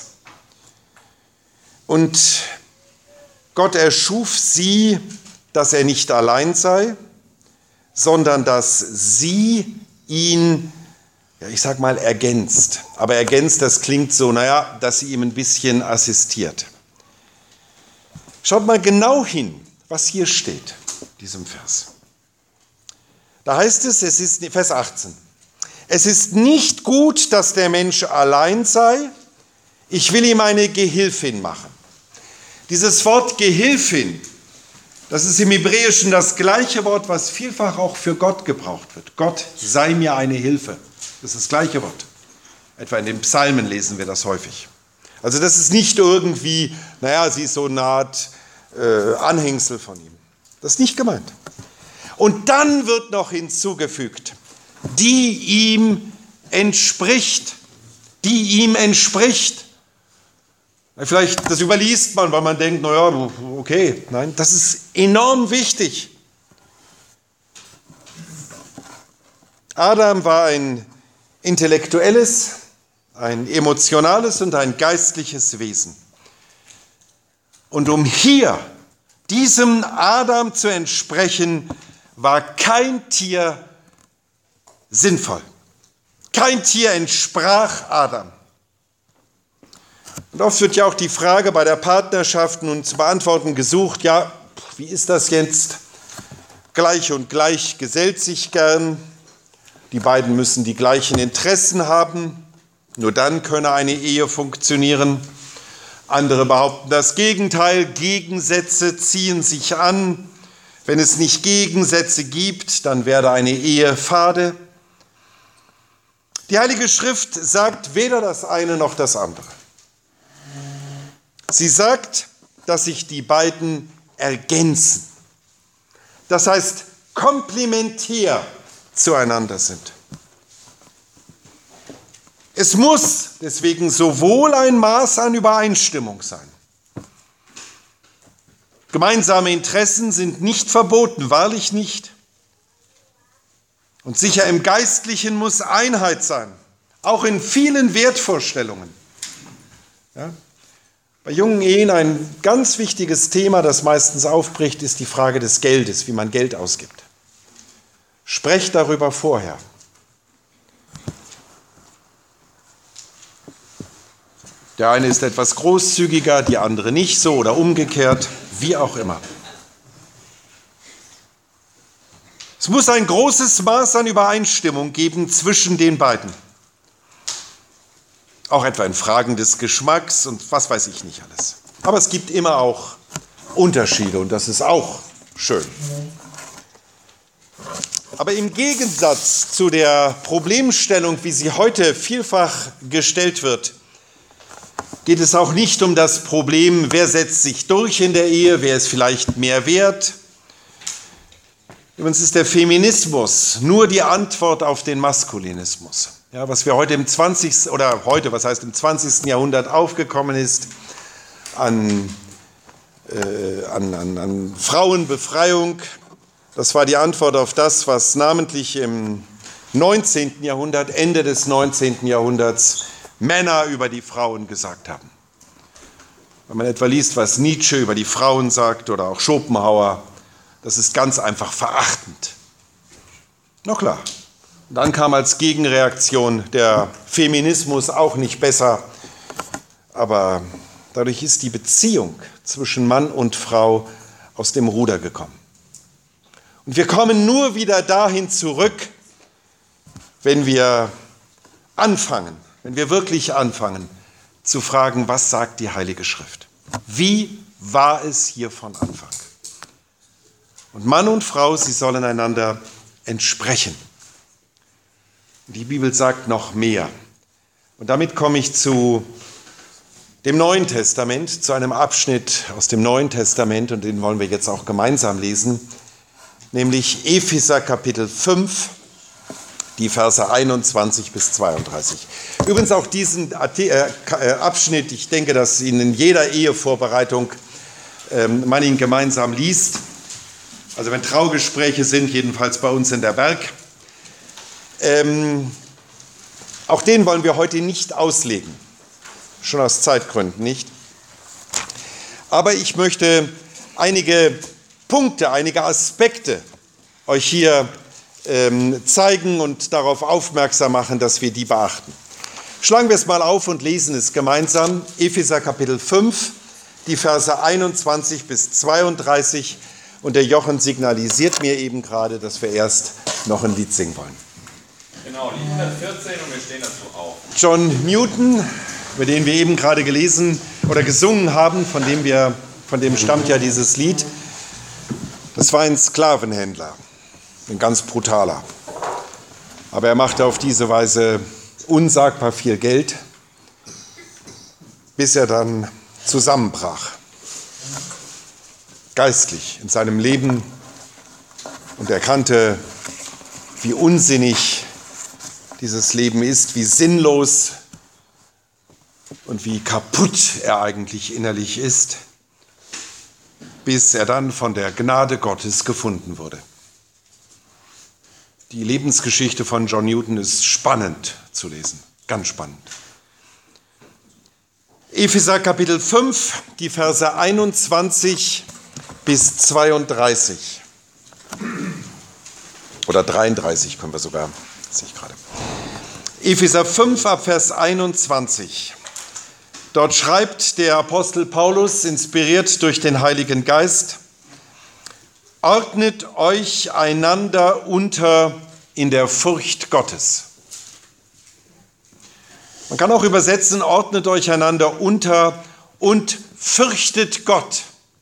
Und Gott erschuf sie, dass er nicht allein sei, sondern dass sie ihn, ergänzt. Aber ergänzt, das klingt so, dass sie ihm ein bisschen assistiert. Schaut mal genau hin, was hier steht, in diesem Vers. Da heißt es ist Vers 18. Es ist nicht gut, dass der Mensch allein sei. Ich will ihm eine Gehilfin machen. Dieses Wort Gehilfin, das ist im Hebräischen das gleiche Wort, was vielfach auch für Gott gebraucht wird. Gott sei mir eine Hilfe. Das ist das gleiche Wort. Etwa in den Psalmen lesen wir das häufig. Also das ist nicht irgendwie, sie ist so eine Art Anhängsel von ihm. Das ist nicht gemeint. Und dann wird noch hinzugefügt, die ihm entspricht. Die ihm entspricht. Vielleicht, das überliest man, weil man denkt, okay. Nein, das ist enorm wichtig. Adam war ein intellektuelles, ein emotionales und ein geistliches Wesen. Und um hier diesem Adam zu entsprechen, war kein Tier sinnvoll. Kein Tier entsprach Adam. Und oft wird ja auch die Frage bei der Partnerschaft nun zu beantworten gesucht, wie ist das jetzt? Gleich und gleich gesellt sich gern. Die beiden müssen die gleichen Interessen haben. Nur dann könne eine Ehe funktionieren. Andere behaupten das Gegenteil. Gegensätze ziehen sich an. Wenn es nicht Gegensätze gibt, dann werde eine Ehe fade. Die Heilige Schrift sagt weder das eine noch das andere. Sie sagt, dass sich die beiden ergänzen. Das heißt, komplementär zueinander sind. Es muss deswegen sowohl ein Maß an Übereinstimmung sein. Gemeinsame Interessen sind nicht verboten, wahrlich nicht. Und sicher im Geistlichen muss Einheit sein, auch in vielen Wertvorstellungen. Ja? Bei jungen Ehen ein ganz wichtiges Thema, das meistens aufbricht, ist die Frage des Geldes, wie man Geld ausgibt. Sprecht darüber vorher. Der eine ist etwas großzügiger, die andere nicht so oder umgekehrt, wie auch immer. Es muss ein großes Maß an Übereinstimmung geben zwischen den beiden. Auch etwa in Fragen des Geschmacks und was weiß ich nicht alles. Aber es gibt immer auch Unterschiede und das ist auch schön. Aber im Gegensatz zu der Problemstellung, wie sie heute vielfach gestellt wird, geht es auch nicht um das Problem, wer setzt sich durch in der Ehe, wer ist vielleicht mehr wert. Übrigens ist der Feminismus nur die Antwort auf den Maskulinismus. Ja, was wir heute im 20. Jahrhundert aufgekommen ist an Frauenbefreiung, das war die Antwort auf das, was namentlich im 19. Jahrhundert, Ende des 19. Jahrhunderts, Männer über die Frauen gesagt haben. Wenn man etwa liest, was Nietzsche über die Frauen sagt oder auch Schopenhauer, das ist ganz einfach verachtend. Na klar. Und dann kam als Gegenreaktion der Feminismus, auch nicht besser. Aber dadurch ist die Beziehung zwischen Mann und Frau aus dem Ruder gekommen. Und wir kommen nur wieder dahin zurück, wenn wir wirklich anfangen, zu fragen, was sagt die Heilige Schrift? Wie war es hier von Anfang? Und Mann und Frau, sie sollen einander entsprechen. Und die Bibel sagt noch mehr. Und damit komme ich zu dem Neuen Testament, zu einem Abschnitt aus dem Neuen Testament, und den wollen wir jetzt auch gemeinsam lesen, nämlich Epheser Kapitel 5, die Verse 21 bis 32. Übrigens auch diesen Abschnitt, ich denke, dass in jeder Ehevorbereitung man ihn gemeinsam liest. Also wenn Traugespräche sind, jedenfalls bei uns in der Berg. Auch den wollen wir heute nicht auslegen, schon aus Zeitgründen nicht. Aber ich möchte einige Punkte, einige Aspekte euch hier zeigen und darauf aufmerksam machen, dass wir die beachten. Schlagen wir es mal auf und lesen es gemeinsam. Epheser Kapitel 5, die Verse 21 bis 32. Und der Jochen signalisiert mir eben gerade, dass wir erst noch ein Lied singen wollen. Denn Genau, Lied 114 und wir stehen dazu auf. John Newton, über den wir eben gerade gelesen oder gesungen haben, von dem stammt ja dieses Lied. Das war ein Sklavenhändler, ein ganz brutaler. Aber er machte auf diese Weise unsagbar viel Geld, bis er dann zusammenbrach. Geistlich in seinem Leben und erkannte, wie unsinnig dieses Leben ist, wie sinnlos und wie kaputt er eigentlich innerlich ist, bis er dann von der Gnade Gottes gefunden wurde. Die Lebensgeschichte von John Newton ist spannend zu lesen, ganz spannend. Epheser Kapitel 5, die Verse 21 bis 32. Oder 33 können wir sogar, sehe ich gerade. Epheser 5 ab Vers 21. Dort schreibt der Apostel Paulus, inspiriert durch den Heiligen Geist: Ordnet euch einander unter in der Furcht Gottes. Man kann auch übersetzen, ordnet euch einander unter und fürchtet Gott.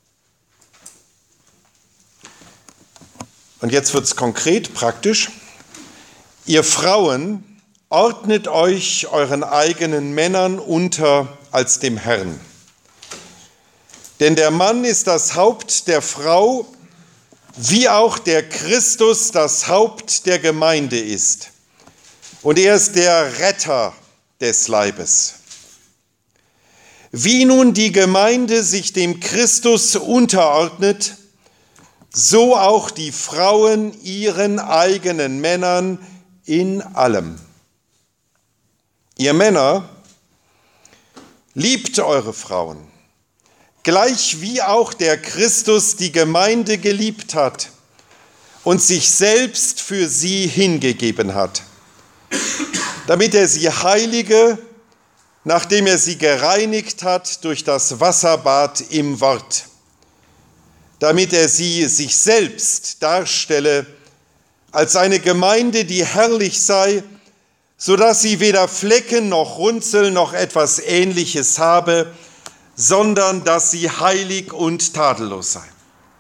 Und jetzt wird es konkret, praktisch. Ihr Frauen, ordnet euch euren eigenen Männern unter als dem Herrn. Denn der Mann ist das Haupt der Frau, wie auch der Christus das Haupt der Gemeinde ist. Und er ist der Retter des Leibes. Wie nun die Gemeinde sich dem Christus unterordnet, so auch die Frauen ihren eigenen Männern in allem. Ihr Männer, liebt eure Frauen, gleich wie auch der Christus die Gemeinde geliebt hat und sich selbst für sie hingegeben hat, damit er sie heilige, nachdem er sie gereinigt hat durch das Wasserbad im Wort, damit er sie sich selbst darstelle als eine Gemeinde, die herrlich sei, sodass sie weder Flecken noch Runzel noch etwas Ähnliches habe, sondern dass sie heilig und tadellos sei.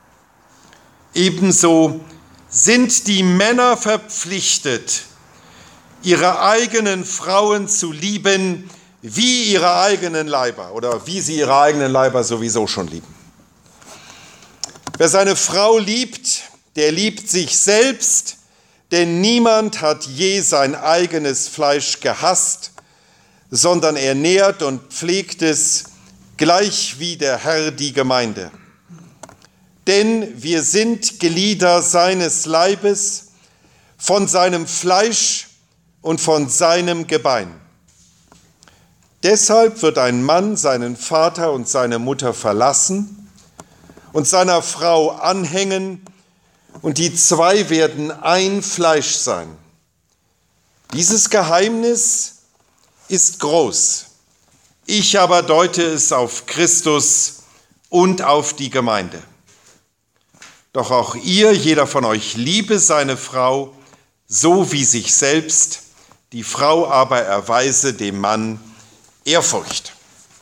Ebenso sind die Männer verpflichtet, ihre eigenen Frauen zu lieben, wie ihre eigenen Leiber oder wie sie ihre eigenen Leiber sowieso schon lieben. Wer seine Frau liebt, der liebt sich selbst, denn niemand hat je sein eigenes Fleisch gehasst, sondern er nährt und pflegt es, gleich wie der Herr die Gemeinde. Denn wir sind Glieder seines Leibes, von seinem Fleisch und von seinem Gebein. Deshalb wird ein Mann seinen Vater und seine Mutter verlassen und seiner Frau anhängen, und die zwei werden ein Fleisch sein. Dieses Geheimnis ist groß. Ich aber deute es auf Christus und auf die Gemeinde. Doch auch ihr, jeder von euch, liebe seine Frau, so wie sich selbst, die Frau aber erweise dem Mann Ehrfurcht.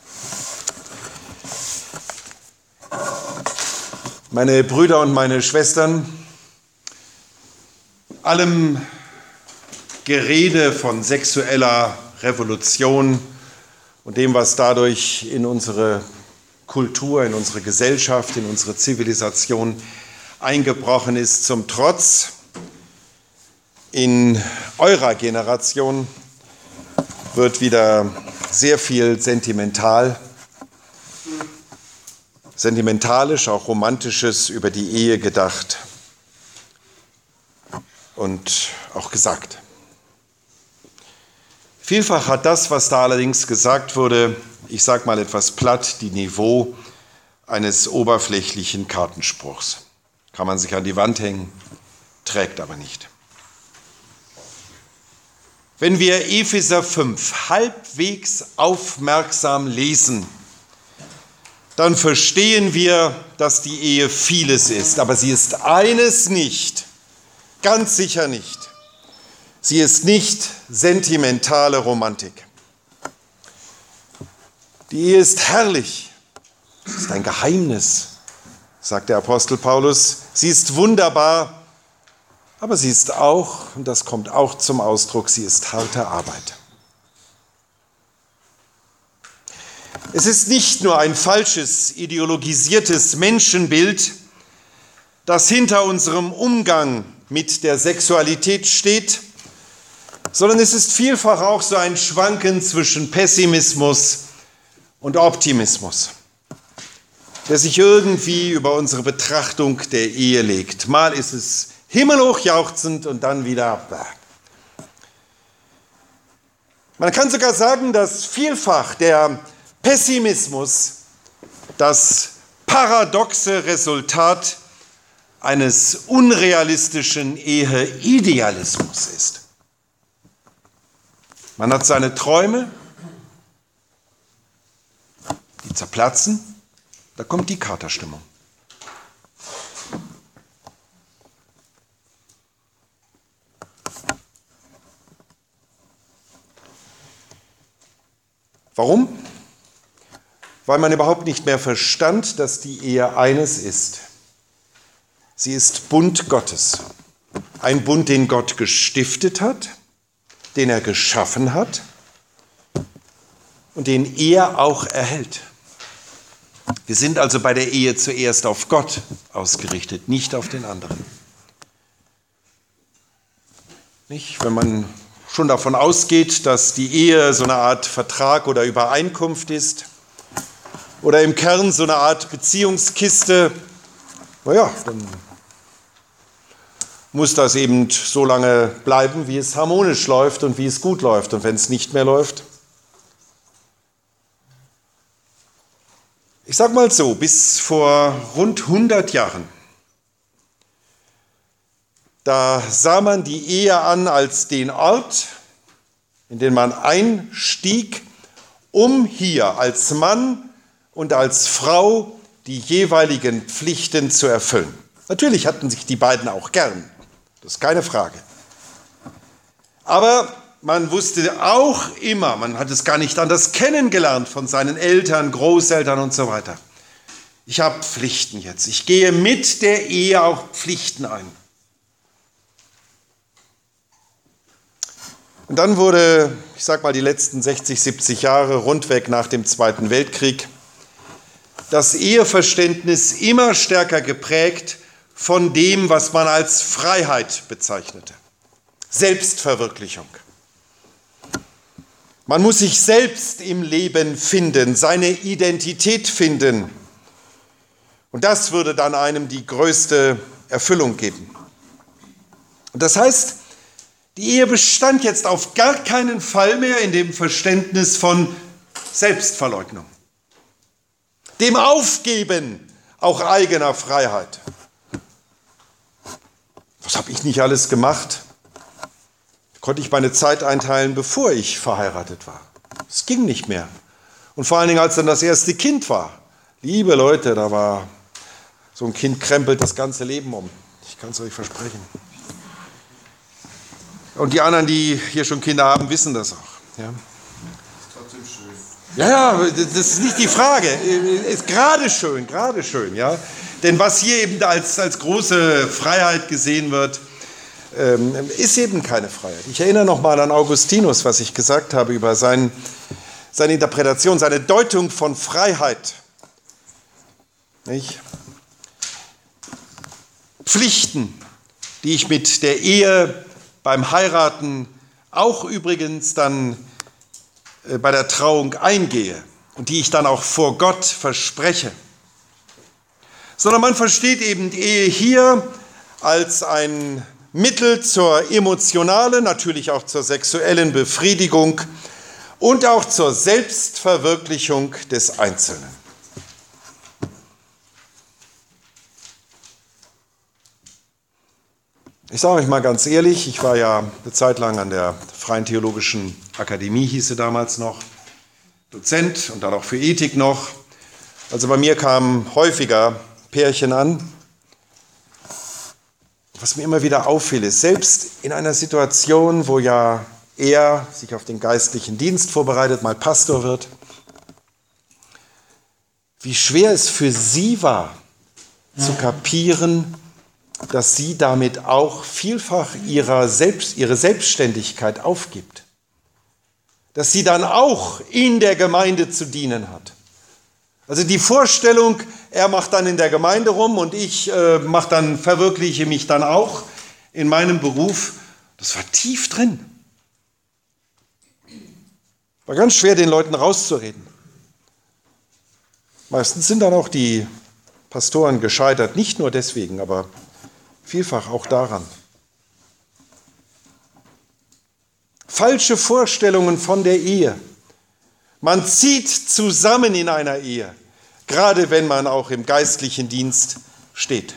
Meine Brüder und meine Schwestern, allem Gerede von sexueller Revolution und dem, was dadurch in unsere Kultur, in unsere Gesellschaft, in unsere Zivilisation eingebrochen ist, zum Trotz, in eurer Generation wird wieder sehr viel sentimentalisch, auch Romantisches über die Ehe gedacht und auch gesagt. Vielfach hat das, was da allerdings gesagt wurde, ich sage mal etwas platt, die Niveau eines oberflächlichen Kartenspruchs. Kann man sich an die Wand hängen, trägt aber nicht. Wenn wir Epheser 5 halbwegs aufmerksam lesen, dann verstehen wir, dass die Ehe vieles ist, aber sie ist eines nicht, ganz sicher nicht. Sie ist nicht sentimentale Romantik. Die Ehe ist herrlich, sie ist ein Geheimnis, sagt der Apostel Paulus. Sie ist wunderbar, aber sie ist auch, und das kommt auch zum Ausdruck, sie ist harte Arbeit. Es ist nicht nur ein falsches, ideologisiertes Menschenbild, das hinter unserem Umgang mit der Sexualität steht, sondern es ist vielfach auch so ein Schwanken zwischen Pessimismus und Optimismus, der sich irgendwie über unsere Betrachtung der Ehe legt. Mal ist es himmelhoch jauchzend und dann wieder. Man kann sogar sagen, dass vielfach der Pessimismus das paradoxe Resultat eines unrealistischen Eheidealismus ist. Man hat seine Träume, die zerplatzen, da kommt die Katerstimmung. Warum? Weil man überhaupt nicht mehr verstand, dass die Ehe eines ist. Sie ist Bund Gottes. Ein Bund, den Gott gestiftet hat, den er geschaffen hat und den er auch erhält. Wir sind also bei der Ehe zuerst auf Gott ausgerichtet, nicht auf den anderen. Nicht? Wenn man schon davon ausgeht, dass die Ehe so eine Art Vertrag oder Übereinkunft ist oder im Kern so eine Art Beziehungskiste, naja, dann muss das eben so lange bleiben, wie es harmonisch läuft und wie es gut läuft. Und wenn es nicht mehr läuft, ich sage mal so, bis vor rund 100 Jahren, da sah man die Ehe an als den Ort, in den man einstieg, um hier als Mann und als Frau die jeweiligen Pflichten zu erfüllen. Natürlich hatten sich die beiden auch gern, das ist keine Frage. Aber man wusste auch immer, man hat es gar nicht anders kennengelernt von seinen Eltern, Großeltern und so weiter. Ich habe Pflichten jetzt, ich gehe mit der Ehe auch Pflichten ein. Und dann wurde, ich sage mal die letzten 60, 70 Jahre, rundweg nach dem Zweiten Weltkrieg, das Eheverständnis immer stärker geprägt von dem, was man als Freiheit bezeichnete. Selbstverwirklichung. Man muss sich selbst im Leben finden, seine Identität finden. Und das würde dann einem die größte Erfüllung geben. Und das heißt, die Ehe bestand jetzt auf gar keinen Fall mehr in dem Verständnis von Selbstverleugnung, dem Aufgeben auch eigener Freiheit. Was habe ich nicht alles gemacht? Konnte ich meine Zeit einteilen, bevor ich verheiratet war. Es ging nicht mehr. Und vor allen Dingen, als dann das erste Kind war. Liebe Leute, da war so ein Kind krempelt das ganze Leben um. Ich kann es euch versprechen. Und die anderen, die hier schon Kinder haben, wissen das auch. Ja. Ist trotzdem schön. Ja, das ist nicht die Frage. Ist gerade schön, ja. Denn was hier eben als große Freiheit gesehen wird, ist eben keine Freiheit. Ich erinnere nochmal an Augustinus, was ich gesagt habe über seine Interpretation, seine Deutung von Freiheit. Nicht? Pflichten, die ich mit der Ehe beim Heiraten auch übrigens dann bei der Trauung eingehe und die ich dann auch vor Gott verspreche. Sondern man versteht eben die Ehe hier als ein Mittel zur emotionalen, natürlich auch zur sexuellen Befriedigung und auch zur Selbstverwirklichung des Einzelnen. Ich sage euch mal ganz ehrlich, ich war ja eine Zeit lang an der Freien Theologischen Akademie, hieß sie damals noch, Dozent und dann auch für Ethik noch. Also bei mir kamen häufiger Pärchen an, was mir immer wieder auffällt, ist, selbst in einer Situation, wo ja er sich auf den geistlichen Dienst vorbereitet, mal Pastor wird, wie schwer es für sie war, zu kapieren, dass sie damit auch vielfach ihre Selbstständigkeit aufgibt. Dass sie dann auch in der Gemeinde zu dienen hat. Also die Vorstellung, er macht dann in der Gemeinde rum und ich verwirkliche mich dann auch in meinem Beruf, das war tief drin. War ganz schwer, den Leuten rauszureden. Meistens sind dann auch die Pastoren gescheitert, nicht nur deswegen, aber vielfach auch daran. Falsche Vorstellungen von der Ehe. Man zieht zusammen in einer Ehe, gerade wenn man auch im geistlichen Dienst steht.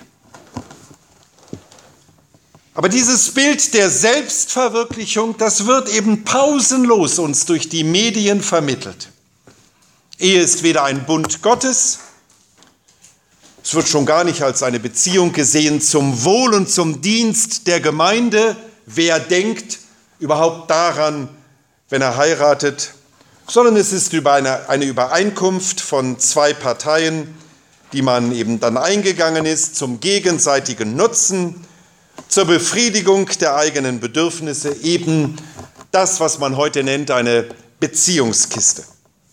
Aber dieses Bild der Selbstverwirklichung, das wird eben pausenlos uns durch die Medien vermittelt. Ehe ist weder ein Bund Gottes, es wird schon gar nicht als eine Beziehung gesehen zum Wohl und zum Dienst der Gemeinde. Wer denkt überhaupt daran, wenn er heiratet, sondern es ist eine Übereinkunft von zwei Parteien, die man eben dann eingegangen ist zum gegenseitigen Nutzen, zur Befriedigung der eigenen Bedürfnisse, eben das, was man heute nennt, eine Beziehungskiste.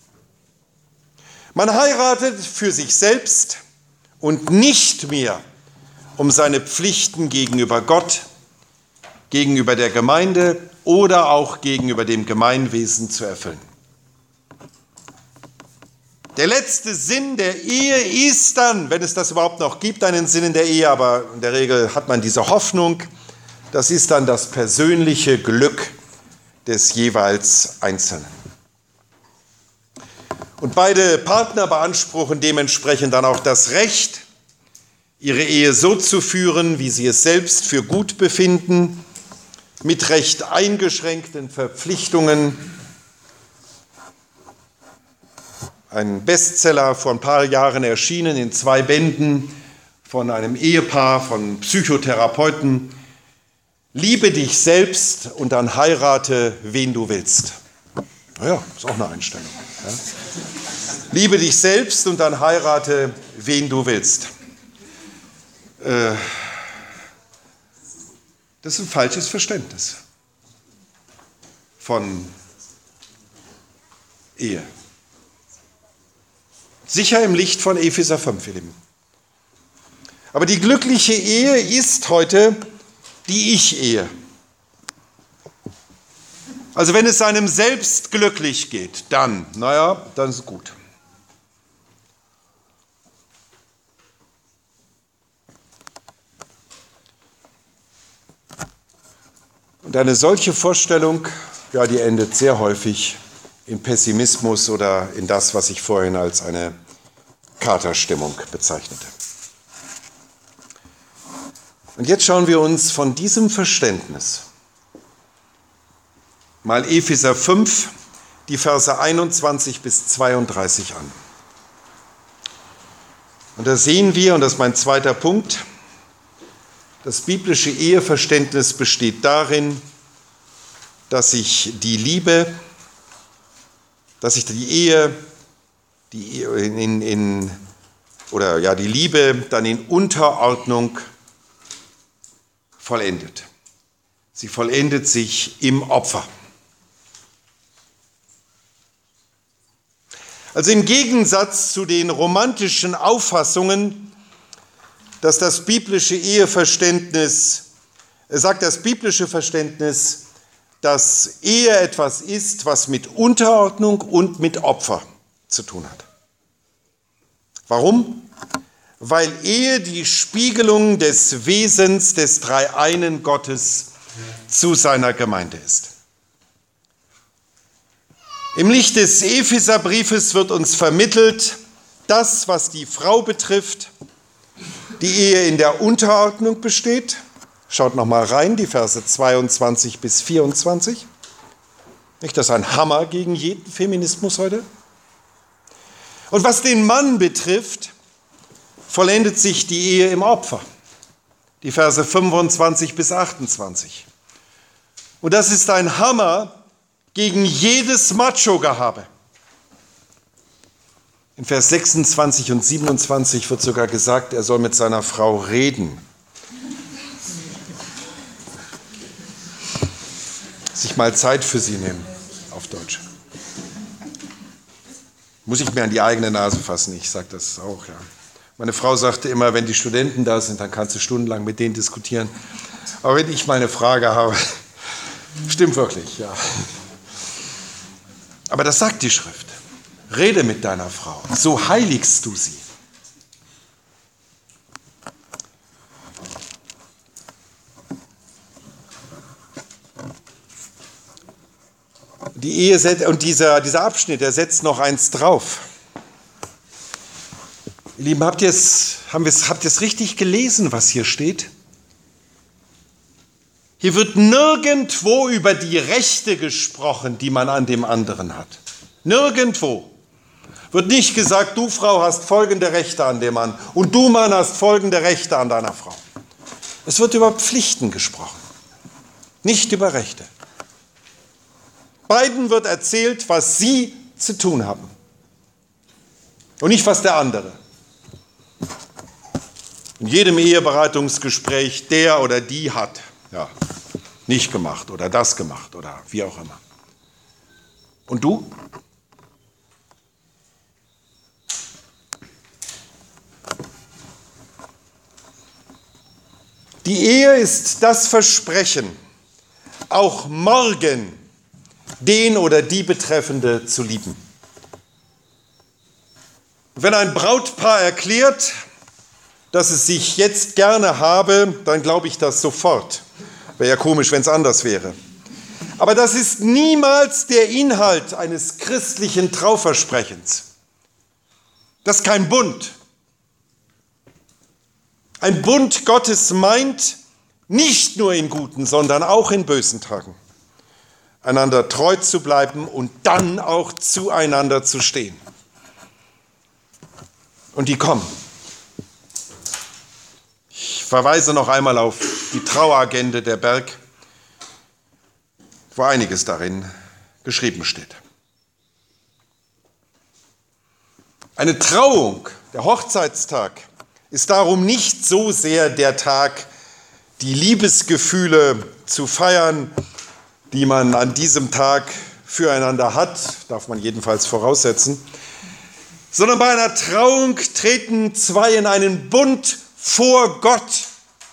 Man heiratet für sich selbst und nicht mehr, um seine Pflichten gegenüber Gott, gegenüber der Gemeinde oder auch gegenüber dem Gemeinwesen zu erfüllen. Der letzte Sinn der Ehe ist dann, wenn es das überhaupt noch gibt, einen Sinn in der Ehe, aber in der Regel hat man diese Hoffnung, das ist dann das persönliche Glück des jeweils Einzelnen. Und beide Partner beanspruchen dementsprechend dann auch das Recht, ihre Ehe so zu führen, wie sie es selbst für gut befinden, mit recht eingeschränkten Verpflichtungen. Ein Bestseller vor ein paar Jahren erschienen in 2 Bänden von einem Ehepaar, von Psychotherapeuten. Liebe dich selbst und dann heirate, wen du willst. Naja, ist auch eine Einstellung. Ja? Liebe dich selbst und dann heirate, wen du willst. Das ist ein falsches Verständnis von Ehe. Sicher im Licht von Epheser 5, ihr Lieben. Aber die glückliche Ehe ist heute die Ich-Ehe. Also wenn es einem selbst glücklich geht, dann ist es gut. Und eine solche Vorstellung, die endet sehr häufig in Pessimismus oder in das, was ich vorhin als eine Katerstimmung bezeichnete. Und jetzt schauen wir uns von diesem Verständnis mal Epheser 5, die Verse 21 bis 32 an. Und da sehen wir, und das ist mein zweiter Punkt, das biblische Eheverständnis besteht darin, dass sich die Liebe, die Liebe dann in Unterordnung vollendet. Sie vollendet sich im Opfer. Also im Gegensatz zu den romantischen Auffassungen, dass das biblische Eheverständnis, sagt das biblische Verständnis, dass Ehe etwas ist, was mit Unterordnung und mit Opfer zu tun hat. Warum? Weil Ehe die Spiegelung des Wesens des Dreieinen Gottes zu seiner Gemeinde ist. Im Licht des Epheserbriefes wird uns vermittelt, das, was die Frau betrifft, die Ehe in der Unterordnung besteht. Schaut nochmal rein, die Verse 22 bis 24. Nicht, das ist ein Hammer gegen jeden Feminismus heute. Und was den Mann betrifft, vollendet sich die Ehe im Opfer. die Verse 25 bis 28. Und das ist ein Hammer gegen jedes Macho-Gehabe. In Vers 26 und 27 wird sogar gesagt, er soll mit seiner Frau reden. Sich mal Zeit für sie nehmen, auf Deutsch. Muss ich mir an die eigene Nase fassen, ich sage das auch, ja. Meine Frau sagte immer, wenn die Studenten da sind, dann kannst du stundenlang mit denen diskutieren. Aber wenn ich mal eine Frage habe, stimmt wirklich, ja. Aber das sagt die Schrift. Rede mit deiner Frau, so heiligst du sie. Die Ehe und dieser Abschnitt, der setzt noch eins drauf. Ihr Lieben, habt ihr es richtig gelesen, was hier steht? Hier wird nirgendwo über die Rechte gesprochen, die man an dem anderen hat. Nirgendwo. Wird nicht gesagt, du Frau hast folgende Rechte an dem Mann und du Mann hast folgende Rechte an deiner Frau. Es wird über Pflichten gesprochen, nicht über Rechte. Beiden wird erzählt, was sie zu tun haben und nicht, was der andere. In jedem Eheberatungsgespräch der oder die hat nicht gemacht oder das gemacht oder wie auch immer. Und du? Die Ehe ist das Versprechen, auch morgen den oder die Betreffende zu lieben. Wenn ein Brautpaar erklärt, dass es sich jetzt gerne habe, dann glaube ich das sofort. Wäre ja komisch, wenn es anders wäre. Aber das ist niemals der Inhalt eines christlichen Trauversprechens. Das ist kein Bund. Ein Bund Gottes meint, nicht nur in guten, sondern auch in bösen Tagen, einander treu zu bleiben und dann auch zueinander zu stehen. Und die kommen. Ich verweise noch einmal auf die Trauagende der Berg, wo einiges darin geschrieben steht. Eine Trauung, der Hochzeitstag, ist darum nicht so sehr der Tag, die Liebesgefühle zu feiern, die man an diesem Tag füreinander hat, darf man jedenfalls voraussetzen, sondern bei einer Trauung treten zwei in einen Bund vor Gott.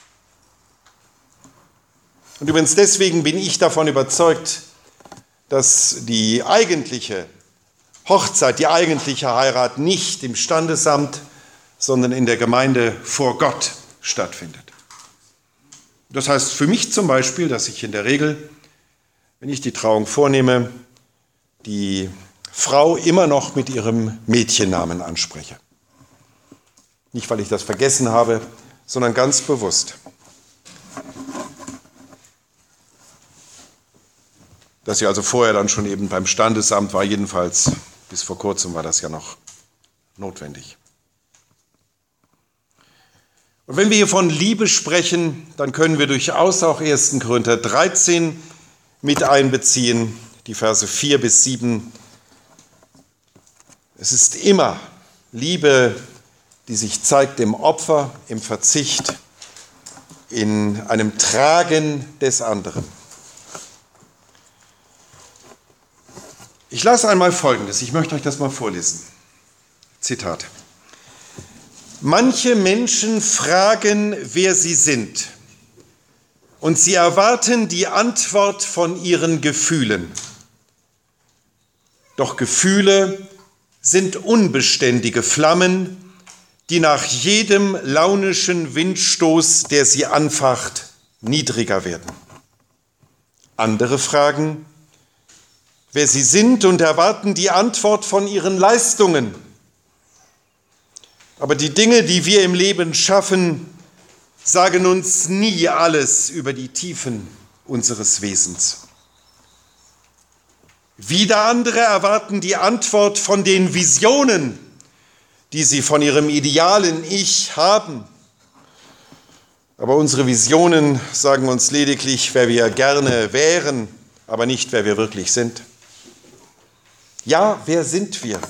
Und übrigens deswegen bin ich davon überzeugt, dass die eigentliche Hochzeit, die eigentliche Heirat nicht im Standesamt, sondern in der Gemeinde vor Gott stattfindet. Das heißt für mich zum Beispiel, dass ich in der Regel, wenn ich die Trauung vornehme, die Frau immer noch mit ihrem Mädchennamen anspreche. Nicht, weil ich das vergessen habe, sondern ganz bewusst. Dass sie also vorher dann schon eben beim Standesamt war, jedenfalls bis vor kurzem war das ja noch notwendig. Und wenn wir hier von Liebe sprechen, dann können wir durchaus auch 1. Korinther 13 mit einbeziehen, die Verse 4 bis 7. Es ist immer Liebe, die sich zeigt im Opfer, im Verzicht, in einem Tragen des anderen. Ich lese einmal Folgendes, ich möchte euch das mal vorlesen. Zitat. Manche Menschen fragen, wer sie sind, und sie erwarten die Antwort von ihren Gefühlen. Doch Gefühle sind unbeständige Flammen, die nach jedem launischen Windstoß, der sie anfacht, niedriger werden. Andere fragen, wer sie sind, und erwarten die Antwort von ihren Leistungen. Aber die Dinge, die wir im Leben schaffen, sagen uns nie alles über die Tiefen unseres Wesens. Wieder andere erwarten die Antwort von den Visionen, die sie von ihrem idealen Ich haben. Aber unsere Visionen sagen uns lediglich, wer wir gerne wären, aber nicht, wer wir wirklich sind. Ja, wer sind wir?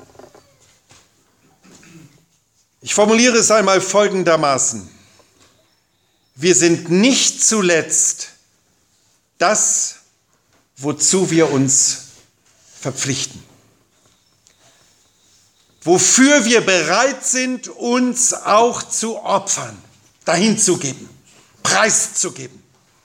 Ich formuliere es einmal folgendermaßen. Wir sind nicht zuletzt das, wozu wir uns verpflichten. Wofür wir bereit sind, uns auch zu opfern, dahin zu geben, preiszugeben.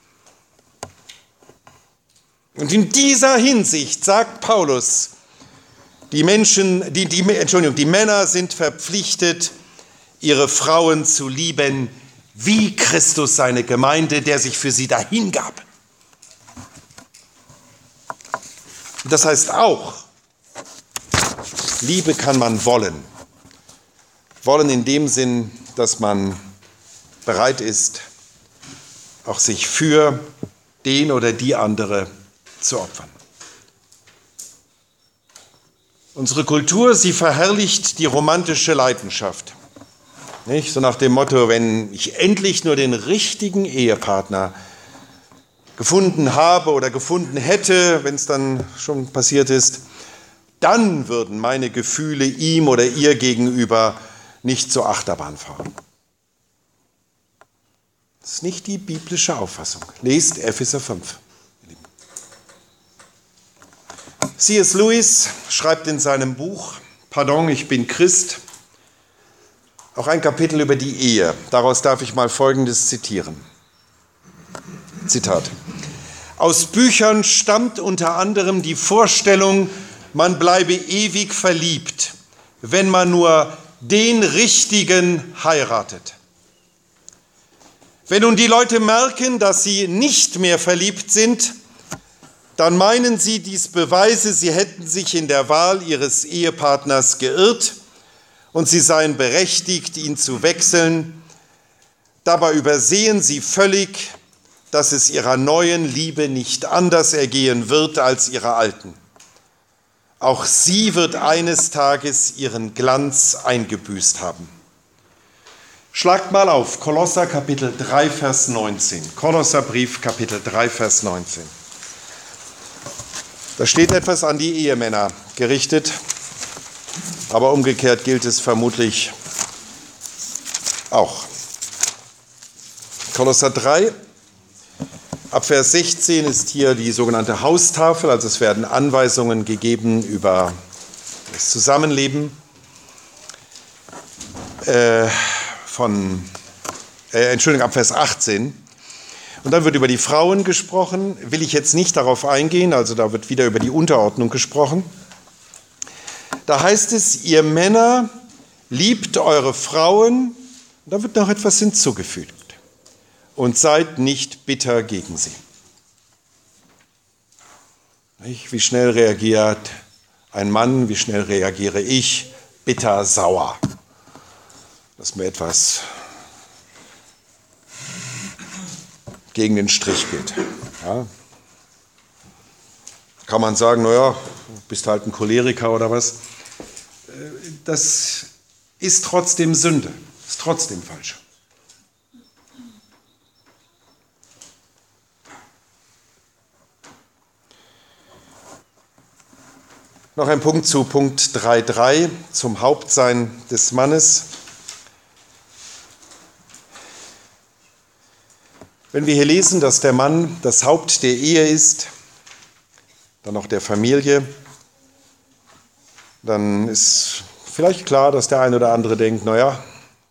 Und in dieser Hinsicht sagt Paulus, die Männer sind verpflichtet, ihre Frauen zu lieben, wie Christus seine Gemeinde, der sich für sie dahingab. Das heißt auch, Liebe kann man wollen. Wollen in dem Sinn, dass man bereit ist, auch sich für den oder die andere zu opfern. Unsere Kultur, sie verherrlicht die romantische Leidenschaft. Nicht? So nach dem Motto, wenn ich endlich nur den richtigen Ehepartner gefunden habe oder gefunden hätte, wenn es dann schon passiert ist, dann würden meine Gefühle ihm oder ihr gegenüber nicht zur Achterbahn fahren. Das ist nicht die biblische Auffassung. Lest Epheser 5. C.S. Lewis schreibt in seinem Buch Pardon, ich bin Christ, auch ein Kapitel über die Ehe. Daraus darf ich mal Folgendes zitieren. Zitat. Aus Büchern stammt unter anderem die Vorstellung, man bleibe ewig verliebt, wenn man nur den Richtigen heiratet. Wenn nun die Leute merken, dass sie nicht mehr verliebt sind, dann meinen sie, dies beweise, sie hätten sich in der Wahl ihres Ehepartners geirrt und sie seien berechtigt, ihn zu wechseln. Dabei übersehen sie völlig, dass es ihrer neuen Liebe nicht anders ergehen wird als ihrer alten. Auch sie wird eines Tages ihren Glanz eingebüßt haben. Schlagt mal auf, Kolosser Kapitel 3, Vers 19. Kolosserbrief Kapitel 3, Vers 19. Da steht etwas an die Ehemänner gerichtet, aber umgekehrt gilt es vermutlich auch. Kolosser 3, ab Vers 16 ist hier die sogenannte Haustafel, also es werden Anweisungen gegeben über das Zusammenleben ab Vers 18. Und dann wird über die Frauen gesprochen, will ich jetzt nicht darauf eingehen, also da wird wieder über die Unterordnung gesprochen. Da heißt es, ihr Männer, liebt eure Frauen, und da wird noch etwas hinzugefügt, und seid nicht bitter gegen sie. Wie schnell reagiert ein Mann, wie schnell reagiere ich? Bitter, sauer. Dass mir etwas gegen den Strich geht. Ja. Kann man sagen, naja, du bist halt ein Choleriker oder was. Das ist trotzdem Sünde, ist trotzdem falsch. Noch ein Punkt zu Punkt 3.3, zum Hauptsein des Mannes. Wenn wir hier lesen, dass der Mann das Haupt der Ehe ist, dann auch der Familie, dann ist vielleicht klar, dass der eine oder andere denkt, naja,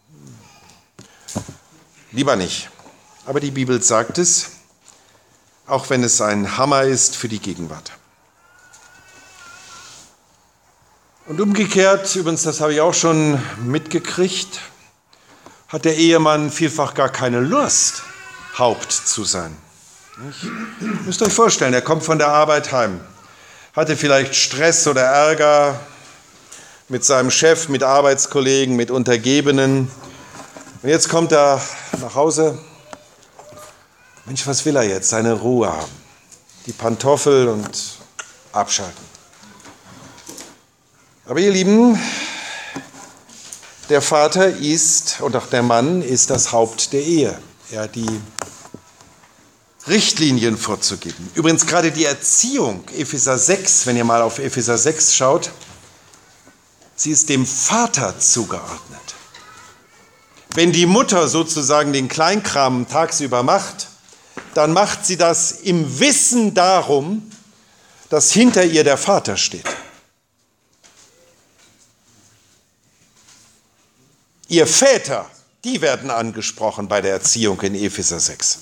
lieber nicht. Aber die Bibel sagt es, auch wenn es ein Hammer ist für die Gegenwart. Und umgekehrt, übrigens, das habe ich auch schon mitgekriegt, hat der Ehemann vielfach gar keine Lust, Haupt zu sein. Ihr müsst euch vorstellen, er kommt von der Arbeit heim, hatte vielleicht Stress oder Ärger mit seinem Chef, mit Arbeitskollegen, mit Untergebenen. Und jetzt kommt er nach Hause. Mensch, was will er jetzt? Seine Ruhe haben. Die Pantoffel und abschalten. Aber ihr Lieben, der Vater ist und auch der Mann ist das Haupt der Ehe. die Richtlinien vorzugeben. Übrigens gerade die Erziehung, Epheser 6, wenn ihr mal auf Epheser 6 schaut, sie ist dem Vater zugeordnet. Wenn die Mutter sozusagen den Kleinkram tagsüber macht, dann macht sie das im Wissen darum, dass hinter ihr der Vater steht. Ihr Väter, die werden angesprochen bei der Erziehung in Epheser 6.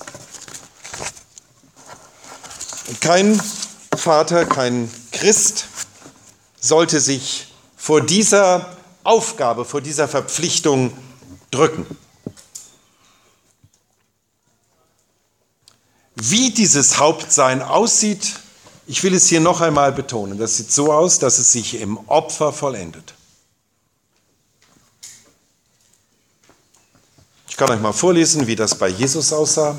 Und kein Vater, kein Christ sollte sich vor dieser Aufgabe, vor dieser Verpflichtung drücken. Wie dieses Hauptsein aussieht, ich will es hier noch einmal betonen, das sieht so aus, dass es sich im Opfer vollendet. Ich kann euch mal vorlesen, wie das bei Jesus aussah.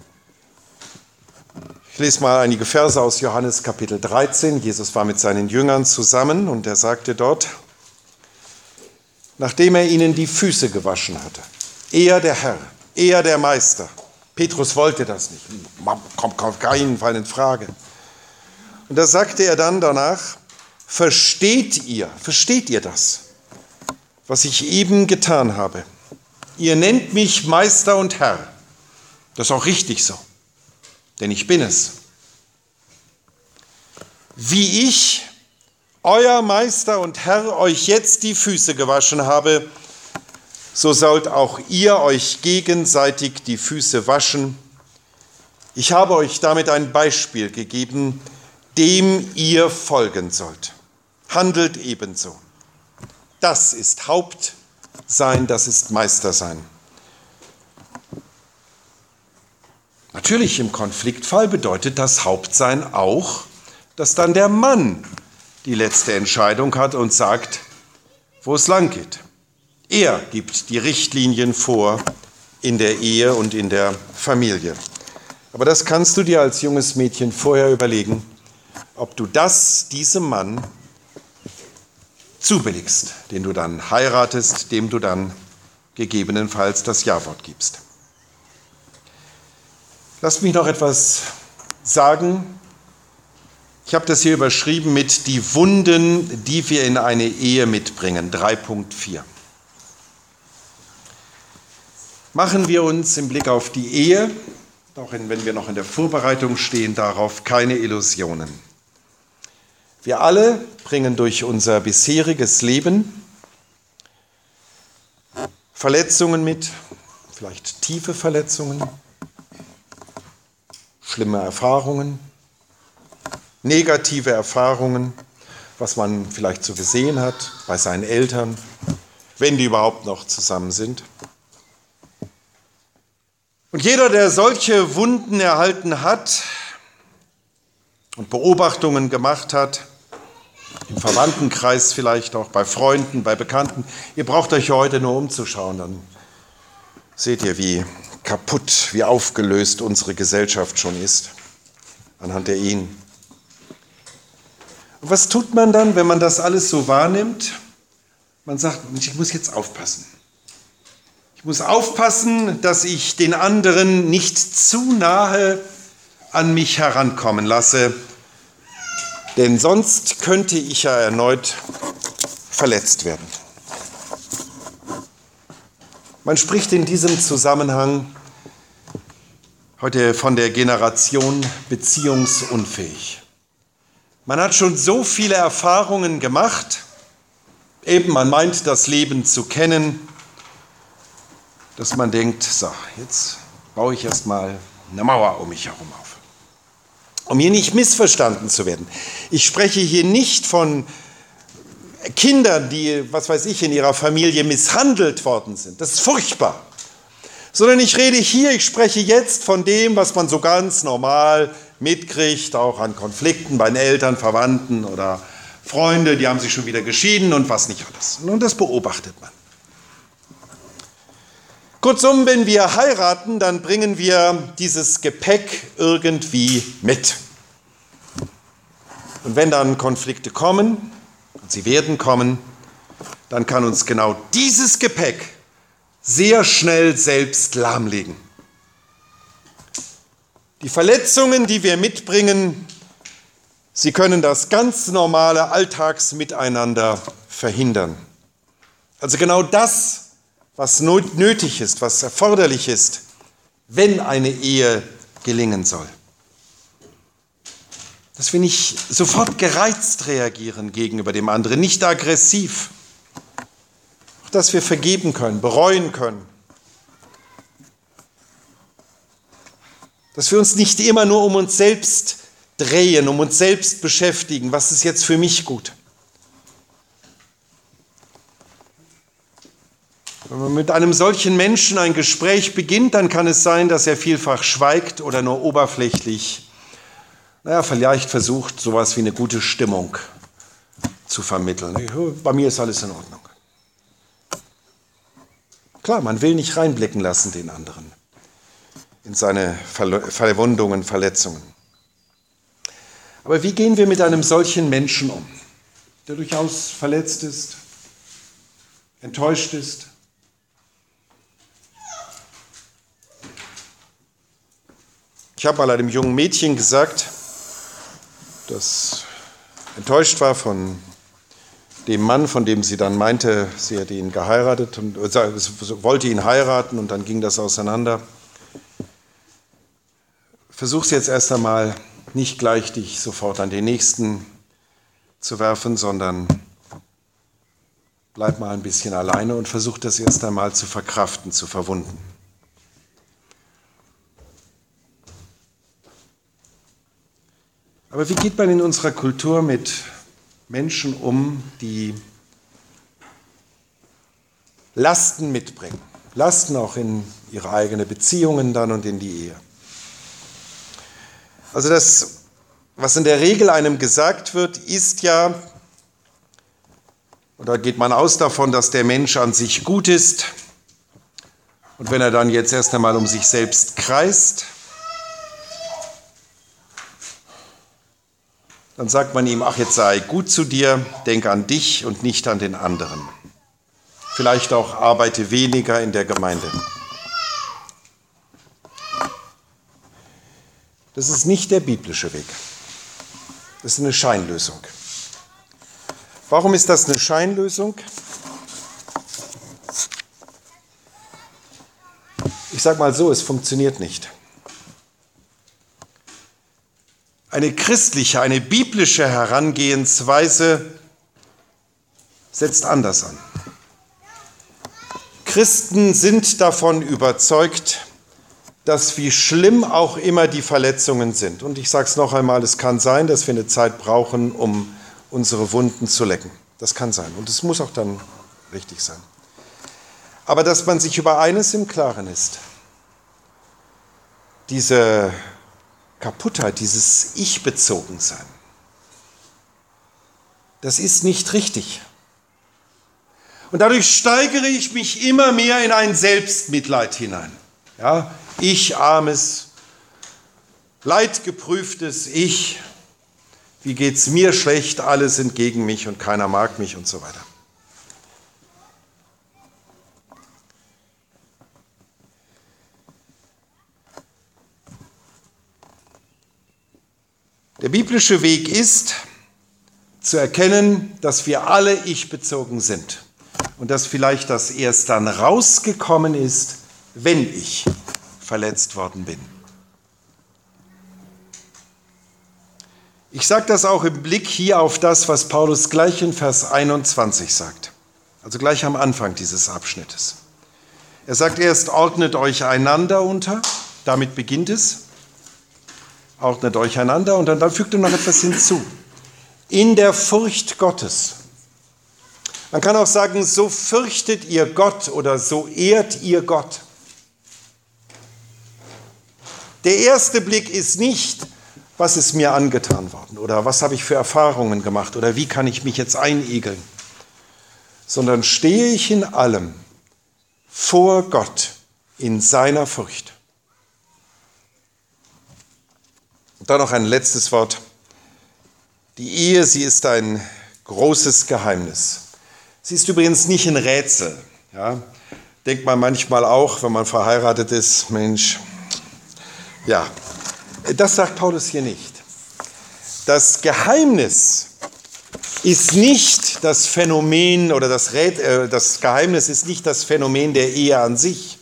Ich lese mal einige Verse aus Johannes Kapitel 13. Jesus war mit seinen Jüngern zusammen und er sagte dort, nachdem er ihnen die Füße gewaschen hatte, er der Herr, er der Meister. Petrus wollte das nicht, kommt auf keinen Fall in Frage. Und da sagte er dann danach, versteht ihr das, was ich eben getan habe? Ihr nennt mich Meister und Herr. Das ist auch richtig so, denn ich bin es. Wie ich, euer Meister und Herr, euch jetzt die Füße gewaschen habe, so sollt auch ihr euch gegenseitig die Füße waschen. Ich habe euch damit ein Beispiel gegeben, dem ihr folgen sollt. Handelt ebenso. Das ist Hauptsein, das ist Meistersein. Natürlich im Konfliktfall bedeutet das Hauptsein auch, dass dann der Mann die letzte Entscheidung hat und sagt, wo es lang geht. Er gibt die Richtlinien vor in der Ehe und in der Familie. Aber das kannst du dir als junges Mädchen vorher überlegen, ob du diesem Mann zubilligst, den du dann heiratest, dem du dann gegebenenfalls das Ja-Wort gibst. Lasst mich noch etwas sagen. Ich habe das hier überschrieben mit die Wunden, die wir in eine Ehe mitbringen, 3.4. Machen wir uns im Blick auf die Ehe, auch wenn wir noch in der Vorbereitung stehen, darauf keine Illusionen. Wir alle bringen durch unser bisheriges Leben Verletzungen mit, vielleicht tiefe Verletzungen, schlimme Erfahrungen, negative Erfahrungen, was man vielleicht so gesehen hat bei seinen Eltern, wenn die überhaupt noch zusammen sind. Und jeder, der solche Wunden erhalten hat und Beobachtungen gemacht hat, im Verwandtenkreis vielleicht auch, bei Freunden, bei Bekannten, ihr braucht euch heute nur umzuschauen, dann seht ihr, wie kaputt, wie aufgelöst unsere Gesellschaft schon ist, anhand der Ehen. Und was tut man dann, wenn man das alles so wahrnimmt? Man sagt, ich muss jetzt aufpassen. Ich muss aufpassen, dass ich den anderen nicht zu nahe an mich herankommen lasse, denn sonst könnte ich ja erneut verletzt werden. Man spricht in diesem Zusammenhang heute von der Generation beziehungsunfähig. Man hat schon so viele Erfahrungen gemacht, eben man meint das Leben zu kennen, dass man denkt, so, jetzt baue ich erstmal eine Mauer um mich herum auf. Um hier nicht missverstanden zu werden. Ich spreche hier nicht von Kindern, die, was weiß ich, in ihrer Familie misshandelt worden sind. Das ist furchtbar. Sondern ich spreche jetzt von dem, was man so ganz normal mitkriegt, auch an Konflikten bei den Eltern, Verwandten oder Freunde, die haben sich schon wieder geschieden und was nicht alles. Und das beobachtet man. Kurzum, wenn wir heiraten, dann bringen wir dieses Gepäck irgendwie mit. Und wenn dann Konflikte kommen, und sie werden kommen, dann kann uns genau dieses Gepäck sehr schnell selbst lahmlegen. Die Verletzungen, die wir mitbringen, sie können das ganz normale Alltagsmiteinander verhindern. Also genau das, was nötig ist, was erforderlich ist, wenn eine Ehe gelingen soll. Dass wir nicht sofort gereizt reagieren gegenüber dem anderen, nicht aggressiv. Auch dass wir vergeben können, bereuen können. Dass wir uns nicht immer nur um uns selbst drehen, um uns selbst beschäftigen. Was ist jetzt für mich gut? Wenn man mit einem solchen Menschen ein Gespräch beginnt, dann kann es sein, dass er vielfach schweigt oder nur oberflächlich, vielleicht versucht, sowas wie eine gute Stimmung zu vermitteln. Bei mir ist alles in Ordnung. Klar, man will nicht reinblicken lassen, den anderen, in seine Verwundungen, Verletzungen. Aber wie gehen wir mit einem solchen Menschen um, der durchaus verletzt ist, enttäuscht ist? Ich habe mal einem jungen Mädchen gesagt, das enttäuscht war von dem Mann, von dem sie dann meinte, sie hätte ihn geheiratet und wollte ihn heiraten und dann ging das auseinander. Versuch's jetzt erst einmal nicht gleich dich sofort an den Nächsten zu werfen, sondern bleib mal ein bisschen alleine und versuch das erst einmal zu verkraften, zu verwunden. Aber wie geht man in unserer Kultur mit Menschen um, die Lasten mitbringen? Lasten auch in ihre eigenen Beziehungen dann und in die Ehe. Also das, was in der Regel einem gesagt wird, ist ja, oder geht man aus davon, dass der Mensch an sich gut ist. Und wenn er dann jetzt erst einmal um sich selbst kreist, dann sagt man ihm, ach, jetzt sei gut zu dir, denke an dich und nicht an den anderen. Vielleicht auch arbeite weniger in der Gemeinde. Das ist nicht der biblische Weg. Das ist eine Scheinlösung. Warum ist das eine Scheinlösung? Ich sage mal so, es funktioniert nicht. Eine christliche, eine biblische Herangehensweise setzt anders an. Christen sind davon überzeugt, dass wie schlimm auch immer die Verletzungen sind. Und ich sage es noch einmal, es kann sein, dass wir eine Zeit brauchen, um unsere Wunden zu lecken. Das kann sein und es muss auch dann richtig sein. Aber dass man sich über eines im Klaren ist, diese Kaputtheit, dieses Ich-Bezogen-Sein, das ist nicht richtig. Und dadurch steigere ich mich immer mehr in ein Selbstmitleid hinein. Ja, ich, armes, leidgeprüftes Ich, wie geht's mir schlecht, alle sind gegen mich und keiner mag mich und so weiter. Der biblische Weg ist, zu erkennen, dass wir alle ich-bezogen sind und dass vielleicht das erst dann rausgekommen ist, wenn ich verletzt worden bin. Ich sage das auch im Blick hier auf das, was Paulus gleich in Vers 21 sagt, also gleich am Anfang dieses Abschnittes. Er sagt erst, ordnet euch einander unter, damit beginnt es. Ordnet euch einander und dann fügt er noch etwas hinzu. In der Furcht Gottes. Man kann auch sagen, so fürchtet ihr Gott oder so ehrt ihr Gott. Der erste Blick ist nicht, was ist mir angetan worden oder was habe ich für Erfahrungen gemacht oder wie kann ich mich jetzt einigeln, sondern stehe ich in allem vor Gott in seiner Furcht. Und dann noch ein letztes Wort. Die Ehe, sie ist ein großes Geheimnis. Sie ist übrigens nicht ein Rätsel. Ja? Denkt man manchmal auch, wenn man verheiratet ist, Mensch, ja, Das sagt Paulus hier nicht. Das Geheimnis ist nicht das Phänomen oder das Geheimnis ist nicht das Phänomen der Ehe an sich.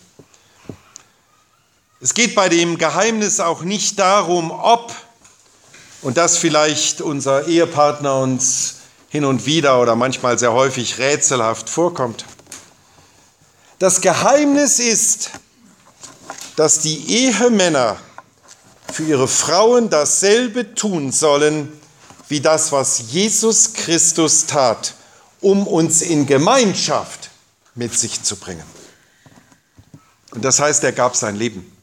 Es geht bei dem Geheimnis auch nicht darum, ob, und das vielleicht unser Ehepartner uns hin und wieder oder manchmal sehr häufig rätselhaft vorkommt. Das Geheimnis ist, dass die Ehemänner für ihre Frauen dasselbe tun sollen, wie das, was Jesus Christus tat, um uns in Gemeinschaft mit sich zu bringen. Und das heißt, er gab sein Leben.